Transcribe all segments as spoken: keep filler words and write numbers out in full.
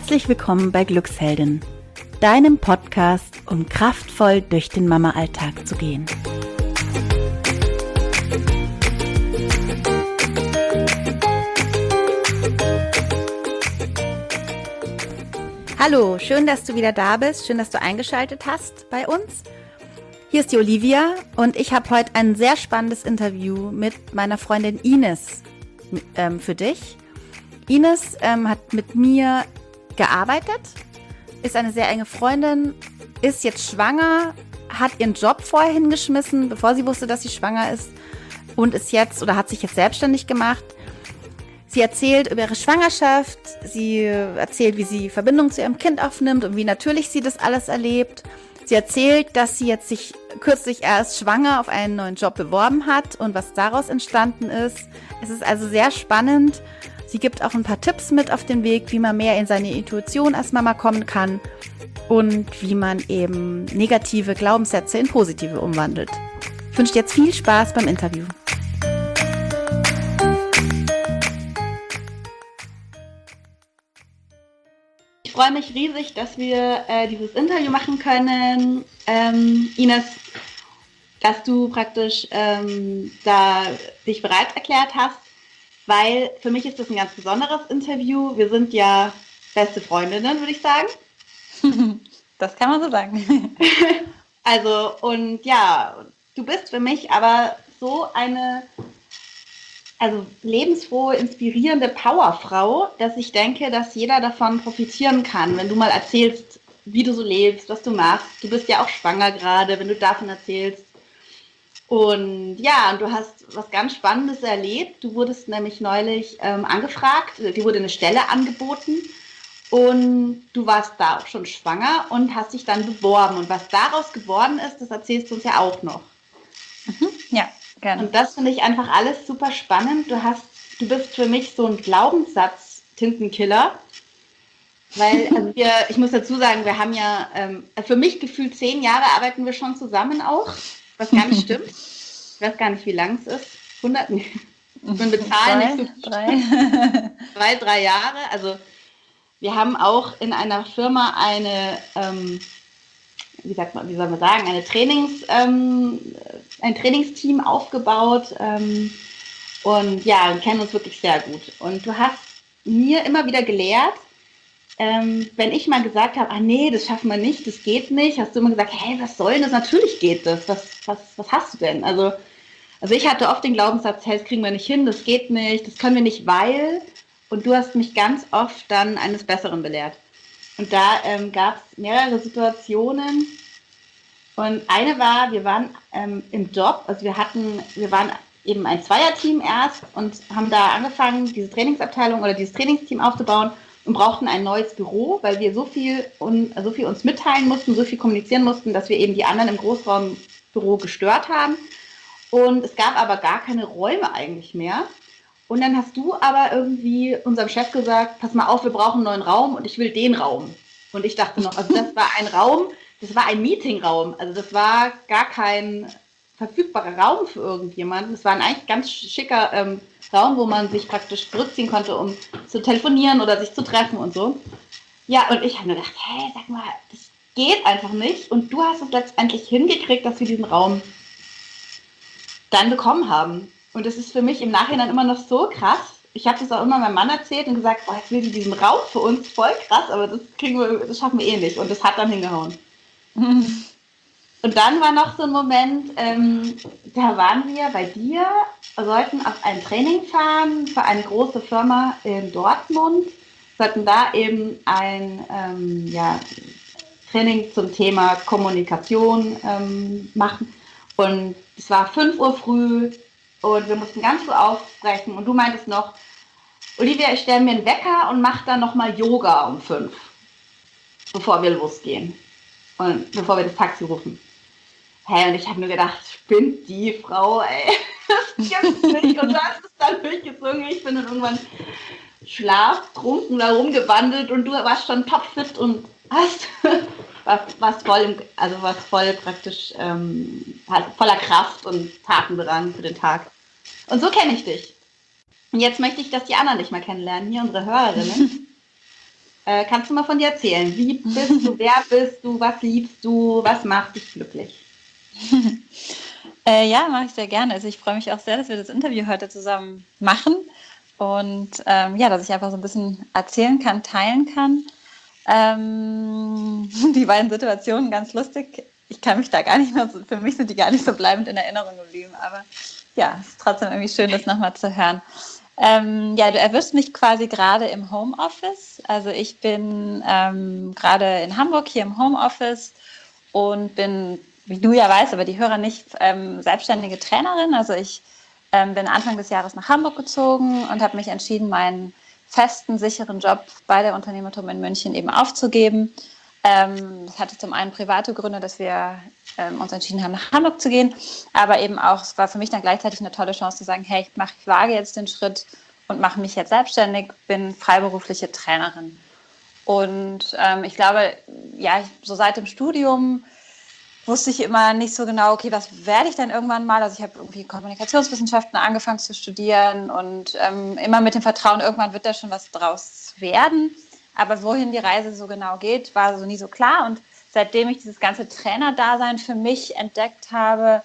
Herzlich willkommen bei Glücksheldin, deinem Podcast, um kraftvoll durch den Mama-Alltag zu gehen. Hallo, schön, dass du wieder da bist, schön, dass du eingeschaltet hast bei uns. Hier ist die Olivia und ich habe heute ein sehr spannendes Interview mit meiner Freundin Ines ähm, für dich. Ines ähm, hat mit mir gearbeitet, ist eine sehr enge Freundin, ist jetzt schwanger, hat ihren Job vorher hingeschmissen, bevor sie wusste, dass sie schwanger ist und ist jetzt oder hat sich jetzt selbstständig gemacht. Sie erzählt über ihre Schwangerschaft, sie erzählt, wie sie Verbindung zu ihrem Kind aufnimmt und wie natürlich sie das alles erlebt. Sie erzählt, dass sie jetzt sich kürzlich erst schwanger auf einen neuen Job beworben hat und was daraus entstanden ist. Es ist also sehr spannend. Sie gibt auch ein paar Tipps mit auf den Weg, wie man mehr in seine Intuition als Mama kommen kann und wie man eben negative Glaubenssätze in positive umwandelt. Ich wünsche dir jetzt viel Spaß beim Interview. Ich freue mich riesig, dass wir äh, dieses Interview machen können. Ähm, Ines, dass du praktisch ähm, da dich bereit erklärt hast, weil für mich ist das ein ganz besonderes Interview. Wir sind ja beste Freundinnen, würde ich sagen. Das kann man so sagen. Also, und ja, du bist für mich aber so eine also lebensfrohe, inspirierende Powerfrau, dass ich denke, dass jeder davon profitieren kann, wenn du mal erzählst, wie du so lebst, was du machst. Du bist ja auch schwanger gerade, wenn du davon erzählst. Und ja, und du hast was ganz Spannendes erlebt. Du wurdest nämlich neulich ähm, angefragt, dir wurde eine Stelle angeboten und du warst da auch schon schwanger und hast dich dann beworben. Und was daraus geworden ist, das erzählst du uns ja auch noch. Mhm, ja, gerne. Und das finde ich einfach alles super spannend. Du hast, du bist für mich so ein Glaubenssatz-Tintenkiller. Weil, also wir, ich muss dazu sagen, wir haben ja, ähm, für mich gefühlt zehn Jahre arbeiten wir schon zusammen auch, was gar nicht stimmt. Ich weiß gar nicht, wie lang es ist. hundert, ich bin bezahlen nicht so drei. Zwei, drei Jahre. Also wir haben auch in einer Firma eine, ähm, wie sagt man, wie soll man sagen, eine Trainings, ähm, ein Trainingsteam aufgebaut ähm, und ja, wir kennen uns wirklich sehr gut. Und du hast mir immer wieder gelehrt, ähm, wenn ich mal gesagt habe, ah nee, das schaffen wir nicht, das geht nicht, hast du immer gesagt, hey, was soll denn das? Natürlich geht das. Was, was, was hast du denn? Also, also ich hatte oft den Glaubenssatz, hey, das kriegen wir nicht hin, das geht nicht, das können wir nicht, weil, und du hast mich ganz oft dann eines Besseren belehrt. Und da ähm, gab es mehrere Situationen. Und eine war, wir waren ähm, im Job, also wir hatten, wir waren eben ein Zweierteam erst und haben da angefangen, diese Trainingsabteilung oder dieses Trainingsteam aufzubauen und brauchten ein neues Büro, weil wir so viel, un, so viel uns mitteilen mussten, so viel kommunizieren mussten, dass wir eben die anderen im Großraumbüro gestört haben. Und es gab aber gar keine Räume eigentlich mehr. Und dann hast du aber irgendwie unserem Chef gesagt, pass mal auf, wir brauchen einen neuen Raum und ich will den Raum. Und ich dachte noch, also das war ein Raum, das war ein Meetingraum, also das war gar kein verfügbarer Raum für irgendjemanden. Das war ein eigentlich ganz schicker ähm, Raum, wo man sich praktisch zurückziehen konnte, um zu telefonieren oder sich zu treffen und so. Ja, und ich habe nur gedacht, hey, sag mal, das geht einfach nicht. Und du hast es letztendlich hingekriegt, dass wir diesen Raum dann bekommen haben. Und das ist für mich im Nachhinein immer noch so krass. Ich habe das auch immer meinem Mann erzählt und gesagt, boah, jetzt will die diesen Raum für uns, voll krass, aber das kriegen wir, das schaffen wir eh nicht. Und das hat dann hingehauen. Und dann war noch so ein Moment, ähm, da waren wir bei dir, sollten auf ein Training fahren für eine große Firma in Dortmund, sollten da eben ein ähm, ja, Training zum Thema Kommunikation ähm, machen. Und es war fünf Uhr früh und wir mussten ganz früh aufbrechen. Und du meintest noch, Olivia, ich stelle mir einen Wecker und mache dann nochmal Yoga um fünf, bevor wir losgehen und bevor wir das Taxi rufen. Hey, und ich habe mir gedacht, spinnt die Frau, ey, das gibt's nicht. Und du hast es dann durchgezogen. Ich bin dann irgendwann schlaftrunken da rumgewandelt und du warst schon topfit und hast was voll, im, also was voll praktisch ähm, voller Kraft und Tatendrang für den Tag. Und so kenne ich dich. Und jetzt möchte ich, dass die anderen dich mal kennenlernen, hier unsere Hörerinnen. Äh, kannst du mal von dir erzählen? Wie bist du, wer bist du, was liebst du, was macht dich glücklich? Äh, ja, mache ich sehr gerne. Also ich freue mich auch sehr, dass wir das Interview heute zusammen machen und ähm, ja, dass ich einfach so ein bisschen erzählen kann, teilen kann. Ähm, die beiden Situationen ganz lustig. Ich kann mich da gar nicht mehr, so, für mich sind die gar nicht so bleibend in Erinnerung geblieben, aber ja, es ist trotzdem irgendwie schön, das nochmal zu hören. Ähm, ja, du erwischst mich quasi gerade im Homeoffice. Also ich bin ähm, gerade in Hamburg hier im Homeoffice und bin, wie du ja weißt, aber die Hörer nicht, ähm, selbstständige Trainerin. Also ich ähm, bin Anfang des Jahres nach Hamburg gezogen und habe mich entschieden, meinen festen, sicheren Job bei der Unternehmertum in München eben aufzugeben. Ähm, das hatte zum einen private Gründe, dass wir ähm, uns entschieden haben, nach Hamburg zu gehen, aber eben auch, es war für mich dann gleichzeitig eine tolle Chance zu sagen, hey, ich, mach, ich wage jetzt den Schritt und mache mich jetzt selbstständig, bin freiberufliche Trainerin. Und ähm, ich glaube, ja, ich, so seit dem Studium wusste ich immer nicht so genau, okay, was werde ich denn irgendwann mal? Also ich habe irgendwie Kommunikationswissenschaften angefangen zu studieren und ähm, immer mit dem Vertrauen, irgendwann wird da schon was draus werden. Aber wohin die Reise so genau geht, war so nie so klar. Und seitdem ich dieses ganze Trainerdasein für mich entdeckt habe,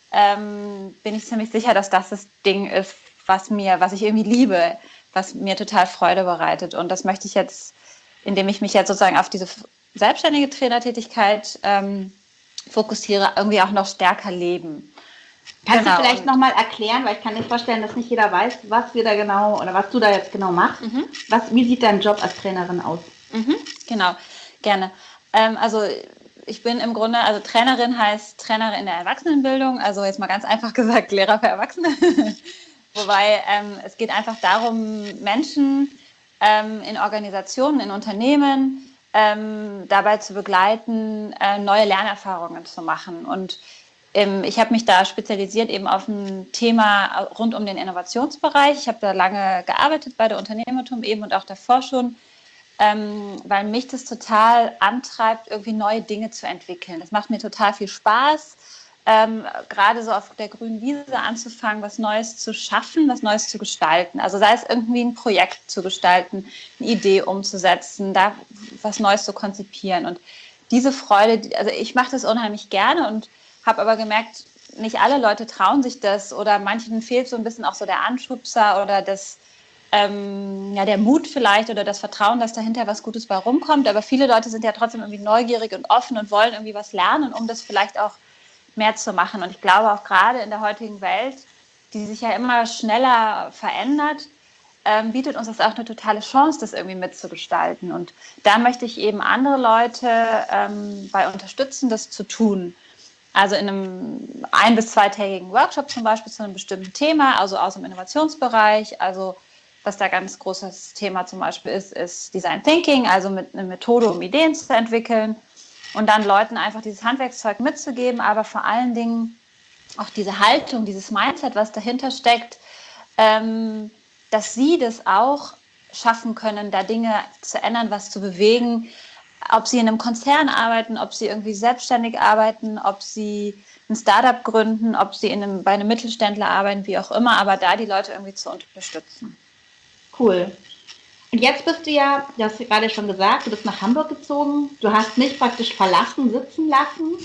ähm, bin ich ziemlich sicher, dass das das Ding ist, was mir, was ich irgendwie liebe, was mir total Freude bereitet. Und das möchte ich jetzt, indem ich mich jetzt sozusagen auf diese selbstständige Trainertätigkeit ähm, fokussiere, irgendwie auch noch stärker leben. Kannst Genau. du vielleicht nochmal erklären, weil ich kann mir vorstellen, dass nicht jeder weiß, was wir da genau oder was du da jetzt genau machst. Mhm. Was, wie sieht dein Job als Trainerin aus? Mhm, genau, gerne. Ähm, also ich bin im Grunde, also Trainerin heißt Trainerin in der Erwachsenenbildung, also jetzt mal ganz einfach gesagt Lehrer für Erwachsene. Wobei ähm, es geht einfach darum, Menschen ähm, in Organisationen, in Unternehmen ähm, dabei zu begleiten, äh, neue Lernerfahrungen zu machen. Und ähm, ich habe mich da spezialisiert eben auf ein Thema rund um den Innovationsbereich. Ich habe da lange gearbeitet bei der Unternehmertum eben und auch davor schon, ähm, weil mich das total antreibt, irgendwie neue Dinge zu entwickeln. Das macht mir total viel Spaß. Ähm, gerade so auf der grünen Wiese anzufangen, was Neues zu schaffen, was Neues zu gestalten. Also sei es irgendwie ein Projekt zu gestalten, eine Idee umzusetzen, da was Neues zu konzipieren. Und diese Freude, also ich mache das unheimlich gerne und habe aber gemerkt, nicht alle Leute trauen sich das oder manchen fehlt so ein bisschen auch so der Anschubser oder das, ähm, ja, der Mut vielleicht oder das Vertrauen, dass dahinter was Gutes bei rumkommt. Aber viele Leute sind ja trotzdem irgendwie neugierig und offen und wollen irgendwie was lernen, um das vielleicht auch mehr zu machen. Und ich glaube auch gerade in der heutigen Welt, die sich ja immer schneller verändert, ähm, bietet uns das auch eine totale Chance, das irgendwie mitzugestalten. Und da möchte ich eben andere Leute ähm, bei unterstützen, das zu tun. Also in einem ein- bis zweitägigen Workshop zum Beispiel zu einem bestimmten Thema, also aus dem Innovationsbereich. Also was da ganz großes Thema zum Beispiel ist, ist Design Thinking, also mit einer Methode, um Ideen zu entwickeln. Und dann Leuten einfach dieses Handwerkszeug mitzugeben, aber vor allen Dingen auch diese Haltung, dieses Mindset, was dahinter steckt, ähm, dass sie das auch schaffen können, da Dinge zu ändern, was zu bewegen, ob sie in einem Konzern arbeiten, ob sie irgendwie selbstständig arbeiten, ob sie ein Startup gründen, ob sie in einem, bei einem Mittelständler arbeiten, wie auch immer, aber da die Leute irgendwie zu unterstützen. Cool. Und jetzt bist du ja, du hast gerade schon gesagt, du bist nach Hamburg gezogen. Du hast mich praktisch verlassen, sitzen lassen.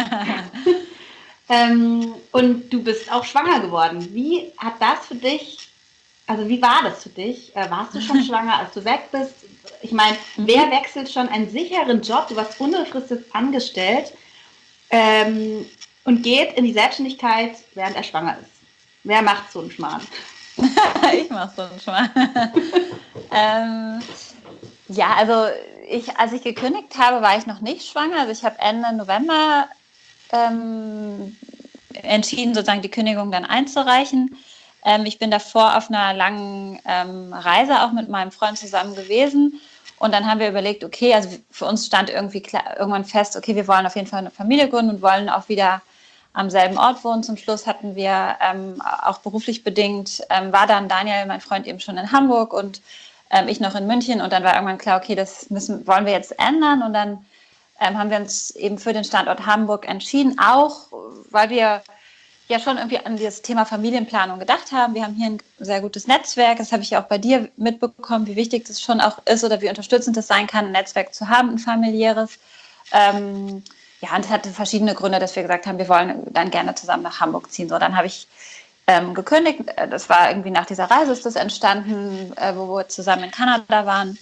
ähm, und du bist auch schwanger geworden. Wie hat das für dich, also wie war das für dich? Äh, warst du schon schwanger, als du weg bist? Ich meine, mhm. wer wechselt schon einen sicheren Job, du warst unbefristet angestellt ähm, und geht in die Selbstständigkeit, während er schwanger ist? Wer macht so einen Schmarrn? Ich mach so einen Schmarrn. ähm, ja, also ich, als ich gekündigt habe, war ich noch nicht schwanger. Also ich habe Ende November ähm, entschieden, sozusagen die Kündigung dann einzureichen. Ähm, ich bin davor auf einer langen ähm, Reise auch mit meinem Freund zusammen gewesen. Und dann haben wir überlegt, okay, also für uns stand irgendwie klar, irgendwann fest, okay, wir wollen auf jeden Fall eine Familie gründen und wollen auch wieder am selben Ort wohnen. Zum Schluss hatten wir ähm, auch beruflich bedingt, ähm, war dann Daniel, mein Freund, eben schon in Hamburg und ähm, ich noch in München. Und dann war irgendwann klar, okay, das müssen, wollen wir jetzt ändern. Und dann ähm, haben wir uns eben für den Standort Hamburg entschieden, auch weil wir ja schon irgendwie an das Thema Familienplanung gedacht haben. Wir haben hier ein sehr gutes Netzwerk. Das habe ich ja auch bei dir mitbekommen, wie wichtig das schon auch ist oder wie unterstützend es sein kann, ein Netzwerk zu haben, ein familiäres. Ähm, ja, und es hatte verschiedene Gründe, dass wir gesagt haben, wir wollen dann gerne zusammen nach Hamburg ziehen. So, dann habe ich ähm, gekündigt. Das war irgendwie nach dieser Reise ist das entstanden, äh, wo wir zusammen in Kanada waren.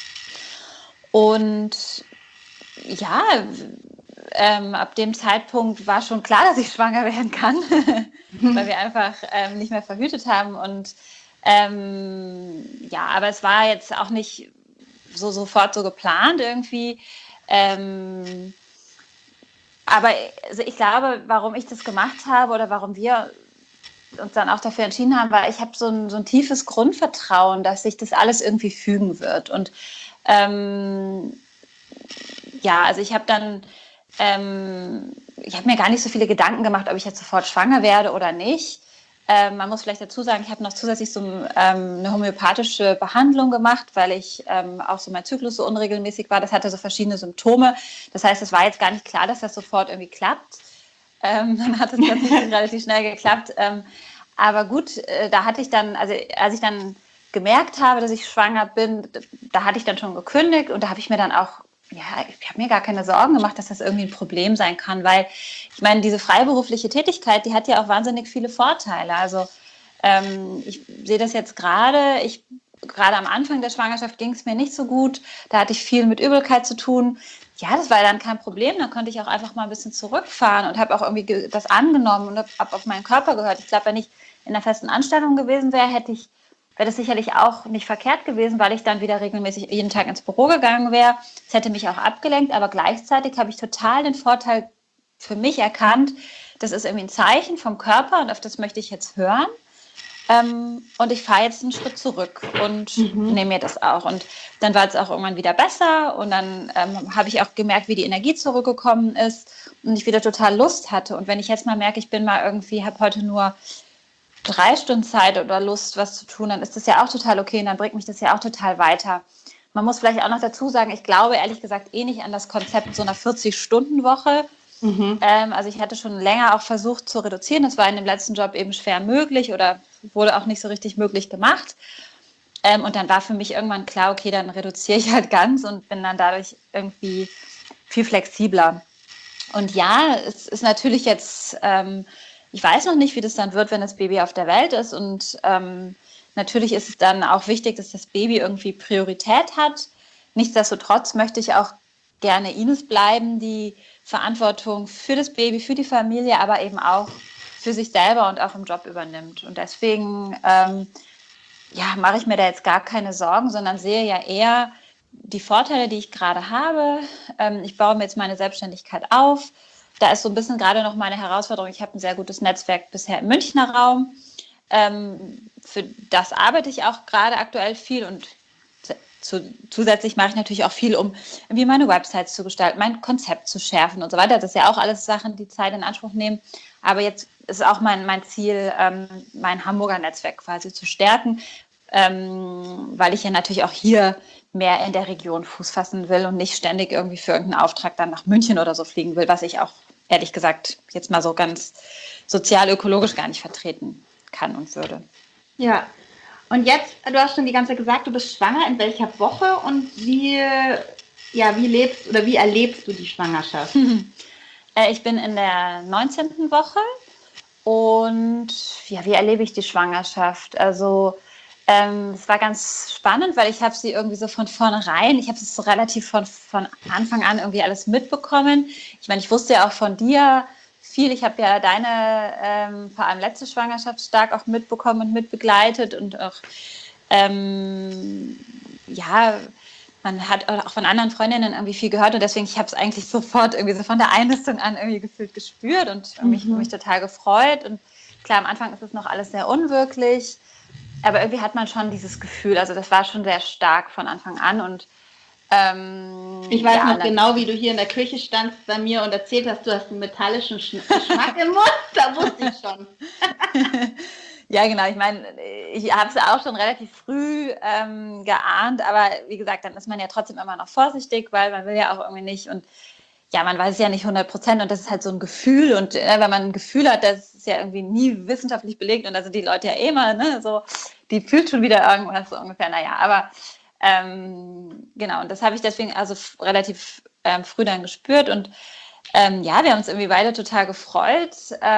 Und ja, ähm, ab dem Zeitpunkt war schon klar, dass ich schwanger werden kann, weil wir einfach ähm, nicht mehr verhütet haben. Und ähm, ja, aber es war jetzt auch nicht so sofort so geplant irgendwie. Ähm, aber also ich glaube, warum ich das gemacht habe oder warum wir uns dann auch dafür entschieden haben, weil ich habe so ein, so ein tiefes Grundvertrauen, dass sich das alles irgendwie fügen wird. Und ähm, ja, also ich habe dann, ähm, ich habe mir gar nicht so viele Gedanken gemacht, ob ich jetzt sofort schwanger werde oder nicht. Ähm, man muss vielleicht dazu sagen, ich habe noch zusätzlich so ähm, eine homöopathische Behandlung gemacht, weil ich ähm, auch so mein Zyklus so unregelmäßig war. Das hatte so verschiedene Symptome. Das heißt, es war jetzt gar nicht klar, dass das sofort irgendwie klappt. Ähm, dann hat es tatsächlich relativ schnell geklappt. Ähm, aber gut, äh, da hatte ich dann, also als ich dann gemerkt habe, dass ich schwanger bin, da hatte ich dann schon gekündigt und da habe ich mir dann auch, ja, ich habe mir gar keine Sorgen gemacht, dass das irgendwie ein Problem sein kann, weil ich meine, diese freiberufliche Tätigkeit, die hat ja auch wahnsinnig viele Vorteile. Also ähm, ich sehe das jetzt gerade, ich gerade am Anfang der Schwangerschaft ging es mir nicht so gut, da hatte ich viel mit Übelkeit zu tun. Ja, das war dann kein Problem, da konnte ich auch einfach mal ein bisschen zurückfahren und habe auch irgendwie das angenommen und habe auf meinen Körper gehört. Ich glaube, wenn ich in einer festen Anstellung gewesen wäre, hätte ich wäre das sicherlich auch nicht verkehrt gewesen, weil ich dann wieder regelmäßig jeden Tag ins Büro gegangen wäre. Es hätte mich auch abgelenkt, aber gleichzeitig habe ich total den Vorteil für mich erkannt, das ist irgendwie ein Zeichen vom Körper und auf das möchte ich jetzt hören. Ähm, und ich fahre jetzt einen Schritt zurück und Mhm. nehme mir das auch. Und dann war es auch irgendwann wieder besser und dann ähm, habe ich auch gemerkt, wie die Energie zurückgekommen ist und ich wieder total Lust hatte. Und wenn ich jetzt mal merke, ich bin mal irgendwie, habe heute nur drei Stunden Zeit oder Lust, was zu tun, dann ist das ja auch total okay und dann bringt mich das ja auch total weiter. Man muss vielleicht auch noch dazu sagen, ich glaube ehrlich gesagt eh nicht an das Konzept so einer vierzig-Stunden-Woche. Mhm. Ähm, also ich hatte schon länger auch versucht zu reduzieren. Das war in dem letzten Job eben schwer möglich oder wurde auch nicht so richtig möglich gemacht. Ähm, und dann war für mich irgendwann klar, okay, dann reduziere ich halt ganz und bin dann dadurch irgendwie viel flexibler. Und ja, es ist natürlich jetzt, ähm, ich weiß noch nicht, wie das dann wird, wenn das Baby auf der Welt ist. Und ähm, natürlich ist es dann auch wichtig, dass das Baby irgendwie Priorität hat. Nichtsdestotrotz möchte ich auch gerne Ines bleiben, die Verantwortung für das Baby, für die Familie, aber eben auch für sich selber und auch im Job übernimmt. Und deswegen ähm, ja, mache ich mir da jetzt gar keine Sorgen, sondern sehe ja eher die Vorteile, die ich gerade habe. Ähm, ich baue mir jetzt meine Selbstständigkeit auf. Da ist so ein bisschen gerade noch meine Herausforderung. Ich habe ein sehr gutes Netzwerk bisher im Münchner Raum. Ähm, für das arbeite ich auch gerade aktuell viel und zu, zusätzlich mache ich natürlich auch viel, um irgendwie meine Websites zu gestalten, mein Konzept zu schärfen und so weiter. Das ist ja auch alles Sachen, die Zeit in Anspruch nehmen. Aber jetzt ist auch mein, mein Ziel, ähm, mein Hamburger Netzwerk quasi zu stärken, ähm, weil ich ja natürlich auch hier mehr in der Region Fuß fassen will und nicht ständig irgendwie für irgendeinen Auftrag dann nach München oder so fliegen will, was ich auch ehrlich gesagt jetzt mal so ganz sozial-ökologisch gar nicht vertreten kann und würde. Ja. Und jetzt, du hast schon die ganze Zeit gesagt, du bist schwanger. In welcher Woche und wie, ja, wie lebst oder wie erlebst du die Schwangerschaft? Äh, ich bin in der neunzehnten Woche und ja, wie erlebe ich die Schwangerschaft? Also ähm, es war ganz spannend, weil ich habe sie irgendwie so von vornherein, ich habe es so relativ von, von Anfang an irgendwie alles mitbekommen. Ich meine, ich wusste ja auch von dir viel. Ich habe ja deine ähm, vor allem letzte Schwangerschaft stark auch mitbekommen und mitbegleitet und auch ähm, ja, man hat auch von anderen Freundinnen irgendwie viel gehört und deswegen, ich habe es eigentlich sofort irgendwie so von der Einlistung an irgendwie gefühlt gespürt und mich, Mhm. mich total gefreut. Und klar, am Anfang ist es noch alles sehr unwirklich, aber irgendwie hat man schon dieses Gefühl, also das war schon sehr stark von Anfang an und ähm, Ich weiß ja, noch dann, genau, wie du hier in der Küche standst bei mir und erzählt hast, du hast einen metallischen Geschmack im Mund. Da wusste ich schon. ja, genau. Ich meine, ich habe es ja auch schon relativ früh ähm, geahnt, aber wie gesagt, dann ist man ja trotzdem immer noch vorsichtig, weil man will ja auch irgendwie nicht und ja, man weiß es ja nicht hundert Prozent und das ist halt so ein Gefühl und äh, wenn man ein Gefühl hat, das ist ja irgendwie nie wissenschaftlich belegt und da sind die Leute ja eh mal, ne, so, die fühlt schon wieder irgendwas so ungefähr, naja, aber ähm, genau, und das habe ich deswegen also f- relativ ähm, früh dann gespürt und ähm, ja, wir haben uns irgendwie beide total gefreut.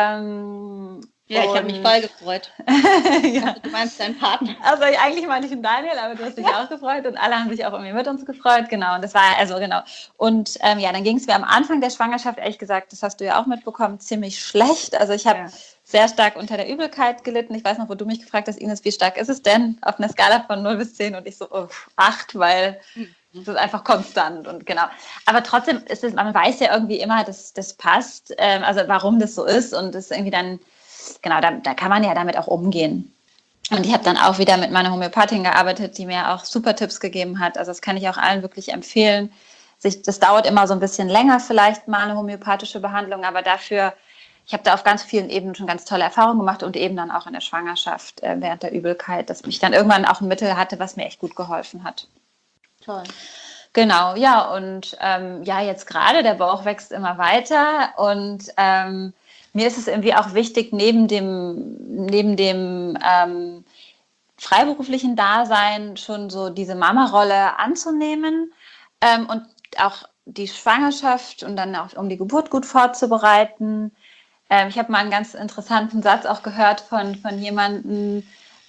Ähm, Ja, ich habe mich voll gefreut. ja. Du meinst deinen Partner. Also eigentlich meinte ich den Daniel, aber du hast dich ja auch gefreut und alle haben sich auch irgendwie mit uns gefreut, genau. Und das war also genau. Und ähm, ja, dann ging es mir am Anfang der Schwangerschaft, ehrlich gesagt, das hast du ja auch mitbekommen, ziemlich schlecht. Also ich habe ja. sehr stark unter der Übelkeit gelitten. Ich weiß noch, wo du mich gefragt hast, Ines, wie stark ist es denn auf einer Skala von null bis zehn? Und ich so, oh, acht, weil das ist einfach konstant und genau. Aber trotzdem ist es, man weiß ja irgendwie immer, dass das passt, ähm, also warum das so ist und das ist irgendwie dann, genau, da, da kann man ja damit auch umgehen. Und ich habe dann auch wieder mit meiner Homöopathin gearbeitet, die mir auch super Tipps gegeben hat. Also das kann ich auch allen wirklich empfehlen. Sich, das dauert immer so ein bisschen länger vielleicht mal eine homöopathische Behandlung, aber dafür, ich habe da auf ganz vielen Ebenen schon ganz tolle Erfahrungen gemacht und eben dann auch in der Schwangerschaft äh, während der Übelkeit, dass ich dann irgendwann auch ein Mittel hatte, was mir echt gut geholfen hat. Toll. Genau, ja, und ähm, ja, jetzt gerade, der Bauch wächst immer weiter und ähm, mir ist es irgendwie auch wichtig, neben dem, neben dem ähm, freiberuflichen Dasein schon so diese Mama-Rolle anzunehmen ähm, und auch die Schwangerschaft und dann auch um die Geburt gut vorzubereiten. Ähm, ich habe mal einen ganz interessanten Satz auch gehört von, von jemandem,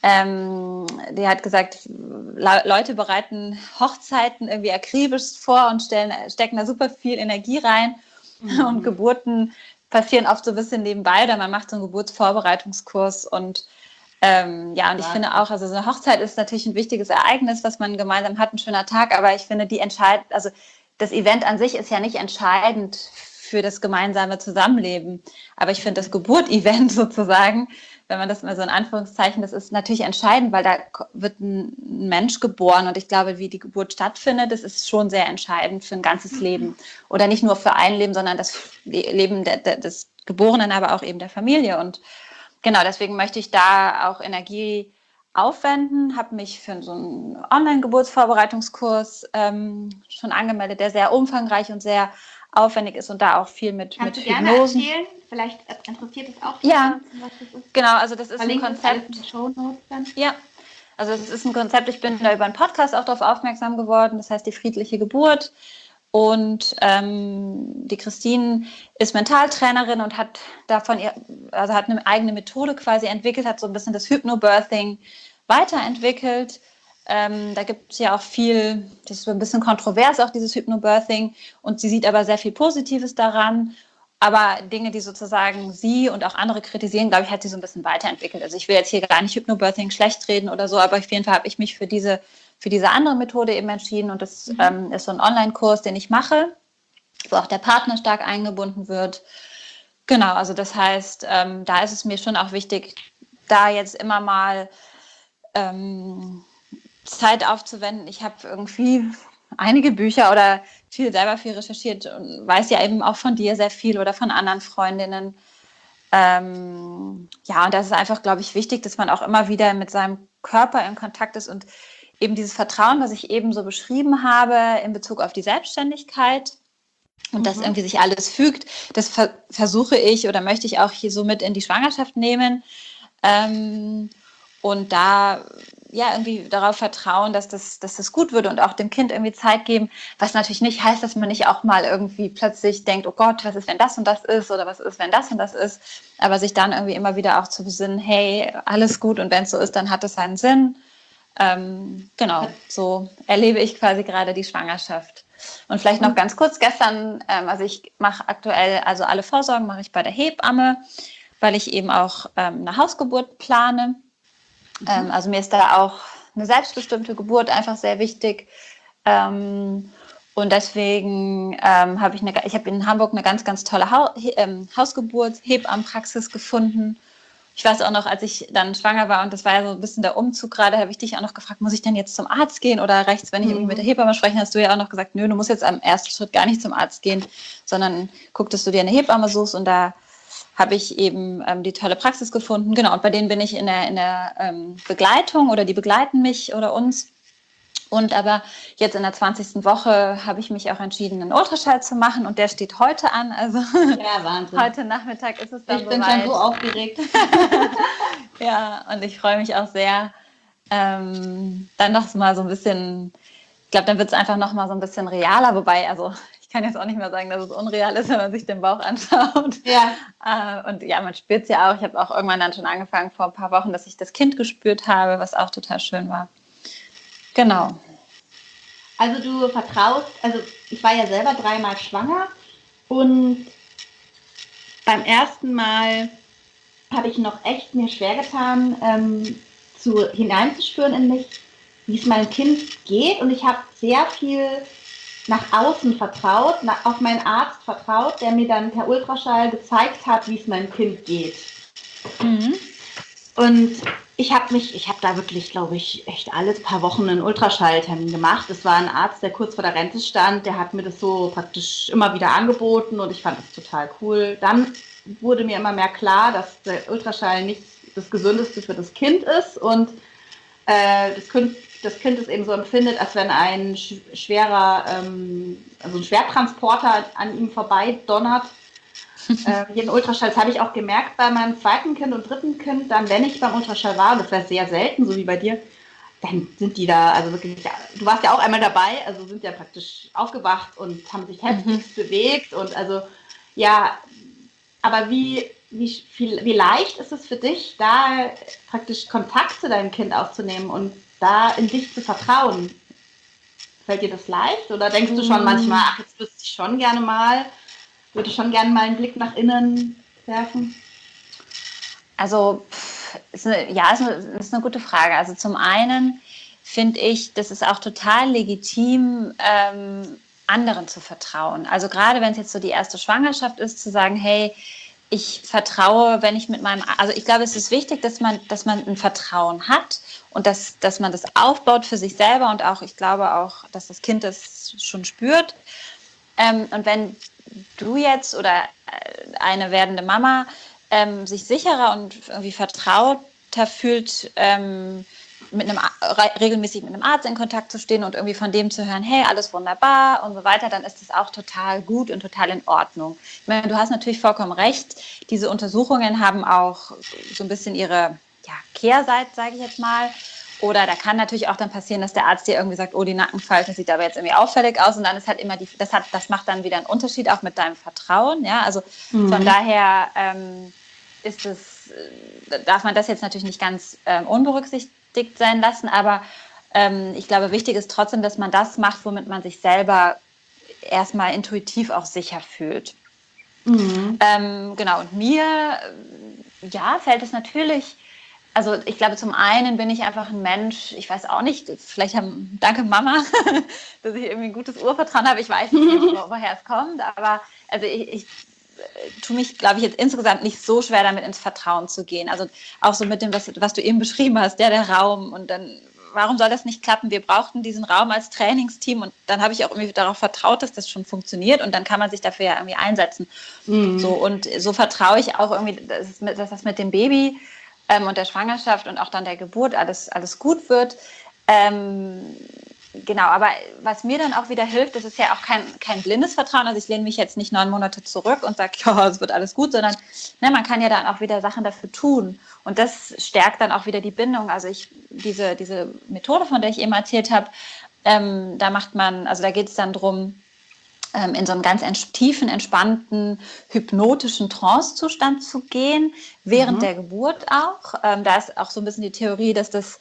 ähm, der hat gesagt, Le- Leute bereiten Hochzeiten irgendwie akribisch vor und stellen, stecken da super viel Energie rein mhm. und Geburten passieren oft so ein bisschen nebenbei, oder man macht so einen Geburtsvorbereitungskurs und ähm, ja, und ich ja. finde auch, also so eine Hochzeit ist natürlich ein wichtiges Ereignis, was man gemeinsam hat, ein schöner Tag, aber ich finde, die entscheid, also das Event an sich ist ja nicht entscheidend für das gemeinsame Zusammenleben, aber ich finde das Geburt-Event sozusagen, wenn man das mal so in Anführungszeichen, das ist natürlich entscheidend, weil da wird ein Mensch geboren und ich glaube, wie die Geburt stattfindet, das ist schon sehr entscheidend für ein ganzes Leben oder nicht nur für ein Leben, sondern das Leben de, de, des Geborenen, aber auch eben der Familie und genau, deswegen möchte ich da auch Energie aufwenden, habe mich für so einen Online-Geburtsvorbereitungskurs ähm, schon angemeldet, der sehr umfangreich und sehr aufwendig ist und da auch viel mit, Kannst mit du gerne Hypnosen. Erzählen? Vielleicht interessiert es auch ja, was das ist. Genau, also das ist Verlinkt ein Konzept. In den Shownotes dann. Ja, also das ist ein Konzept, ich bin da über einen Podcast auch darauf aufmerksam geworden, das heißt die friedliche Geburt. Und ähm, die Christine ist Mentaltrainerin und hat davon, ihr, also hat eine eigene Methode quasi entwickelt, hat so ein bisschen das Hypnobirthing weiterentwickelt. Ähm, da gibt es ja auch viel, das ist so ein bisschen kontrovers, auch dieses Hypnobirthing. Und sie sieht aber sehr viel Positives daran. Aber Dinge, die sozusagen sie und auch andere kritisieren, glaube ich, hat sie so ein bisschen weiterentwickelt. Also ich will jetzt hier gar nicht Hypnobirthing schlecht reden oder so, aber auf jeden Fall habe ich mich für diese für diese andere Methode eben entschieden und das mhm. ähm, ist so ein Online-Kurs, den ich mache, wo auch der Partner stark eingebunden wird. Genau, also das heißt, ähm, da ist es mir schon auch wichtig, da jetzt immer mal ähm, Zeit aufzuwenden. Ich habe irgendwie einige Bücher oder viel selber viel recherchiert und weiß ja eben auch von dir sehr viel oder von anderen Freundinnen. Ähm, ja, und das ist einfach, glaube ich, wichtig, dass man auch immer wieder mit seinem Körper in Kontakt ist und eben dieses Vertrauen, was ich eben so beschrieben habe in Bezug auf die Selbstständigkeit und mhm. dass irgendwie sich alles fügt, das ver- versuche ich oder möchte ich auch hier so mit in die Schwangerschaft nehmen ähm, und da ja irgendwie darauf vertrauen, dass das, dass das gut wird und auch dem Kind irgendwie Zeit geben, was natürlich nicht heißt, dass man nicht auch mal irgendwie plötzlich denkt, oh Gott, was ist, wenn das und das ist oder was ist, wenn das und das ist, aber sich dann irgendwie immer wieder auch zu besinnen, hey, alles gut und wenn es so ist, dann hat es seinen Sinn. Ähm, genau, so erlebe ich quasi gerade die Schwangerschaft. Und vielleicht noch ganz kurz, gestern, ähm, also ich mache aktuell, also alle Vorsorgen mache ich bei der Hebamme, weil ich eben auch ähm, eine Hausgeburt plane. Mhm. Ähm, also mir ist da auch eine selbstbestimmte Geburt einfach sehr wichtig. Ähm, und deswegen ähm, habe ich eine, ich habe in Hamburg eine ganz, ganz tolle ha- ähm, Hausgeburt-Hebammenpraxis gefunden. Ich weiß auch noch, als ich dann schwanger war und das war ja so ein bisschen der Umzug gerade, habe ich dich auch noch gefragt, muss ich denn jetzt zum Arzt gehen oder reicht's, wenn ich irgendwie mit der Hebamme spreche? Hast du ja auch noch gesagt, nö, du musst jetzt am ersten Schritt gar nicht zum Arzt gehen, sondern guck, dass du dir eine Hebamme suchst und da habe ich eben ähm, die tolle Praxis gefunden. Genau, und bei denen bin ich in der, in der ähm, Begleitung oder die begleiten mich oder uns Und aber jetzt in der zwanzigsten Woche habe ich mich auch entschieden, einen Ultraschall zu machen und der steht heute an. Also Ja, Wahnsinn. heute Nachmittag ist es dann Ich bin soweit. schon so aufgeregt. Ja, und ich freue mich auch sehr, ähm, dann noch mal so ein bisschen, ich glaube, dann wird es einfach noch mal so ein bisschen realer, wobei, also ich kann jetzt auch nicht mehr sagen, dass es unreal ist, wenn man sich den Bauch anschaut. Ja. Äh, und ja, man spürt es ja auch. Ich habe auch irgendwann dann schon angefangen vor ein paar Wochen, dass ich das Kind gespürt habe, was auch total schön war. Genau. Also du vertraust, also ich war ja selber dreimal schwanger und beim ersten Mal habe ich noch echt mir schwer getan, ähm, zu, hineinzuspüren in mich, wie es meinem Kind geht. Und ich habe sehr viel nach außen vertraut, nach, auf meinen Arzt vertraut, der mir dann per Ultraschall gezeigt hat, wie es meinem Kind geht. Mhm. Und ich habe mich, ich habe da wirklich, glaube ich, echt alle paar Wochen einen Ultraschalltermin gemacht. Es war ein Arzt, der kurz vor der Rente stand, der hat mir das so praktisch immer wieder angeboten und ich fand das total cool. Dann wurde mir immer mehr klar, dass der Ultraschall nicht das Gesündeste für das Kind ist und äh, das, kind, das Kind es eben so empfindet, als wenn ein schwerer, ähm, also ein Schwertransporter an ihm vorbei donnert. äh, jeden Ultraschall, das habe ich auch gemerkt bei meinem zweiten Kind und dritten Kind, dann wenn ich beim Ultraschall war, und das war sehr selten, so wie bei dir, dann sind die da, also wirklich, du warst ja auch einmal dabei, also sind ja praktisch aufgewacht und haben sich heftigst mhm. bewegt und also, ja, aber wie, wie, viel, wie leicht ist es für dich, da praktisch Kontakt zu deinem Kind aufzunehmen und da in dich zu vertrauen? Fällt dir das leicht oder denkst du schon manchmal, ach, jetzt wüsste ich schon gerne mal, würde ich schon gerne mal einen Blick nach innen werfen? Also, ist eine, ja, ist eine, ist eine gute Frage. Also zum einen finde ich, das ist auch total legitim, ähm, anderen zu vertrauen. Also gerade wenn es jetzt so die erste Schwangerschaft ist, zu sagen, hey, ich vertraue, wenn ich mit meinem, also ich glaube, es ist wichtig, dass man, dass man ein Vertrauen hat und dass, dass man das aufbaut für sich selber und auch, ich glaube auch, dass das Kind das schon spürt. Ähm, und wenn du jetzt oder eine werdende Mama ähm, sich sicherer und irgendwie vertrauter fühlt, ähm, mit einem regelmäßig mit einem Arzt in Kontakt zu stehen und irgendwie von dem zu hören, hey, alles wunderbar und so weiter, dann ist das auch total gut und total in Ordnung. Ich meine, du hast natürlich vollkommen recht, diese Untersuchungen haben auch so ein bisschen ihre ja, Kehrseite, sage ich jetzt mal. Oder da kann natürlich auch dann passieren, dass der Arzt dir irgendwie sagt, oh, die Nackenfalte sieht aber jetzt irgendwie auffällig aus und dann ist halt immer die, das hat, das macht dann wieder einen Unterschied auch mit deinem Vertrauen, ja, also mhm. von daher ähm, ist es, darf man das jetzt natürlich nicht ganz ähm, unberücksichtigt sein lassen, aber ähm, ich glaube, wichtig ist trotzdem, dass man das macht, womit man sich selber erstmal intuitiv auch sicher fühlt. Mhm. Ähm, genau, und mir, ja, fällt es natürlich. Also ich glaube, zum einen bin ich einfach ein Mensch, ich weiß auch nicht, vielleicht haben, danke Mama, dass ich irgendwie ein gutes Urvertrauen habe, ich weiß nicht, wo, woher es kommt, aber also ich, ich tue mich, glaube ich, jetzt insgesamt nicht so schwer damit ins Vertrauen zu gehen. Also auch so mit dem, was, was du eben beschrieben hast, ja, der Raum und dann, warum soll das nicht klappen? Wir brauchten diesen Raum als Trainingsteam und dann habe ich auch irgendwie darauf vertraut, dass das schon funktioniert und dann kann man sich dafür ja irgendwie einsetzen. Mhm. So, und so vertraue ich auch irgendwie, dass, dass das mit dem Baby Ähm, und der Schwangerschaft und auch dann der Geburt alles, alles gut wird. Ähm, genau, aber was mir dann auch wieder hilft, das ist ja auch kein, kein blindes Vertrauen, also ich lehne mich jetzt nicht neun Monate zurück und sage, ja, es wird alles gut, sondern ne, man kann ja dann auch wieder Sachen dafür tun und das stärkt dann auch wieder die Bindung. Also ich, diese, diese Methode, von der ich eben erzählt habe, ähm, da macht man, also da geht es dann drum, in so einen ganz tiefen, entspannten, hypnotischen Trance-Zustand zu gehen, während mhm. der Geburt auch. Ähm, da ist auch so ein bisschen die Theorie, dass das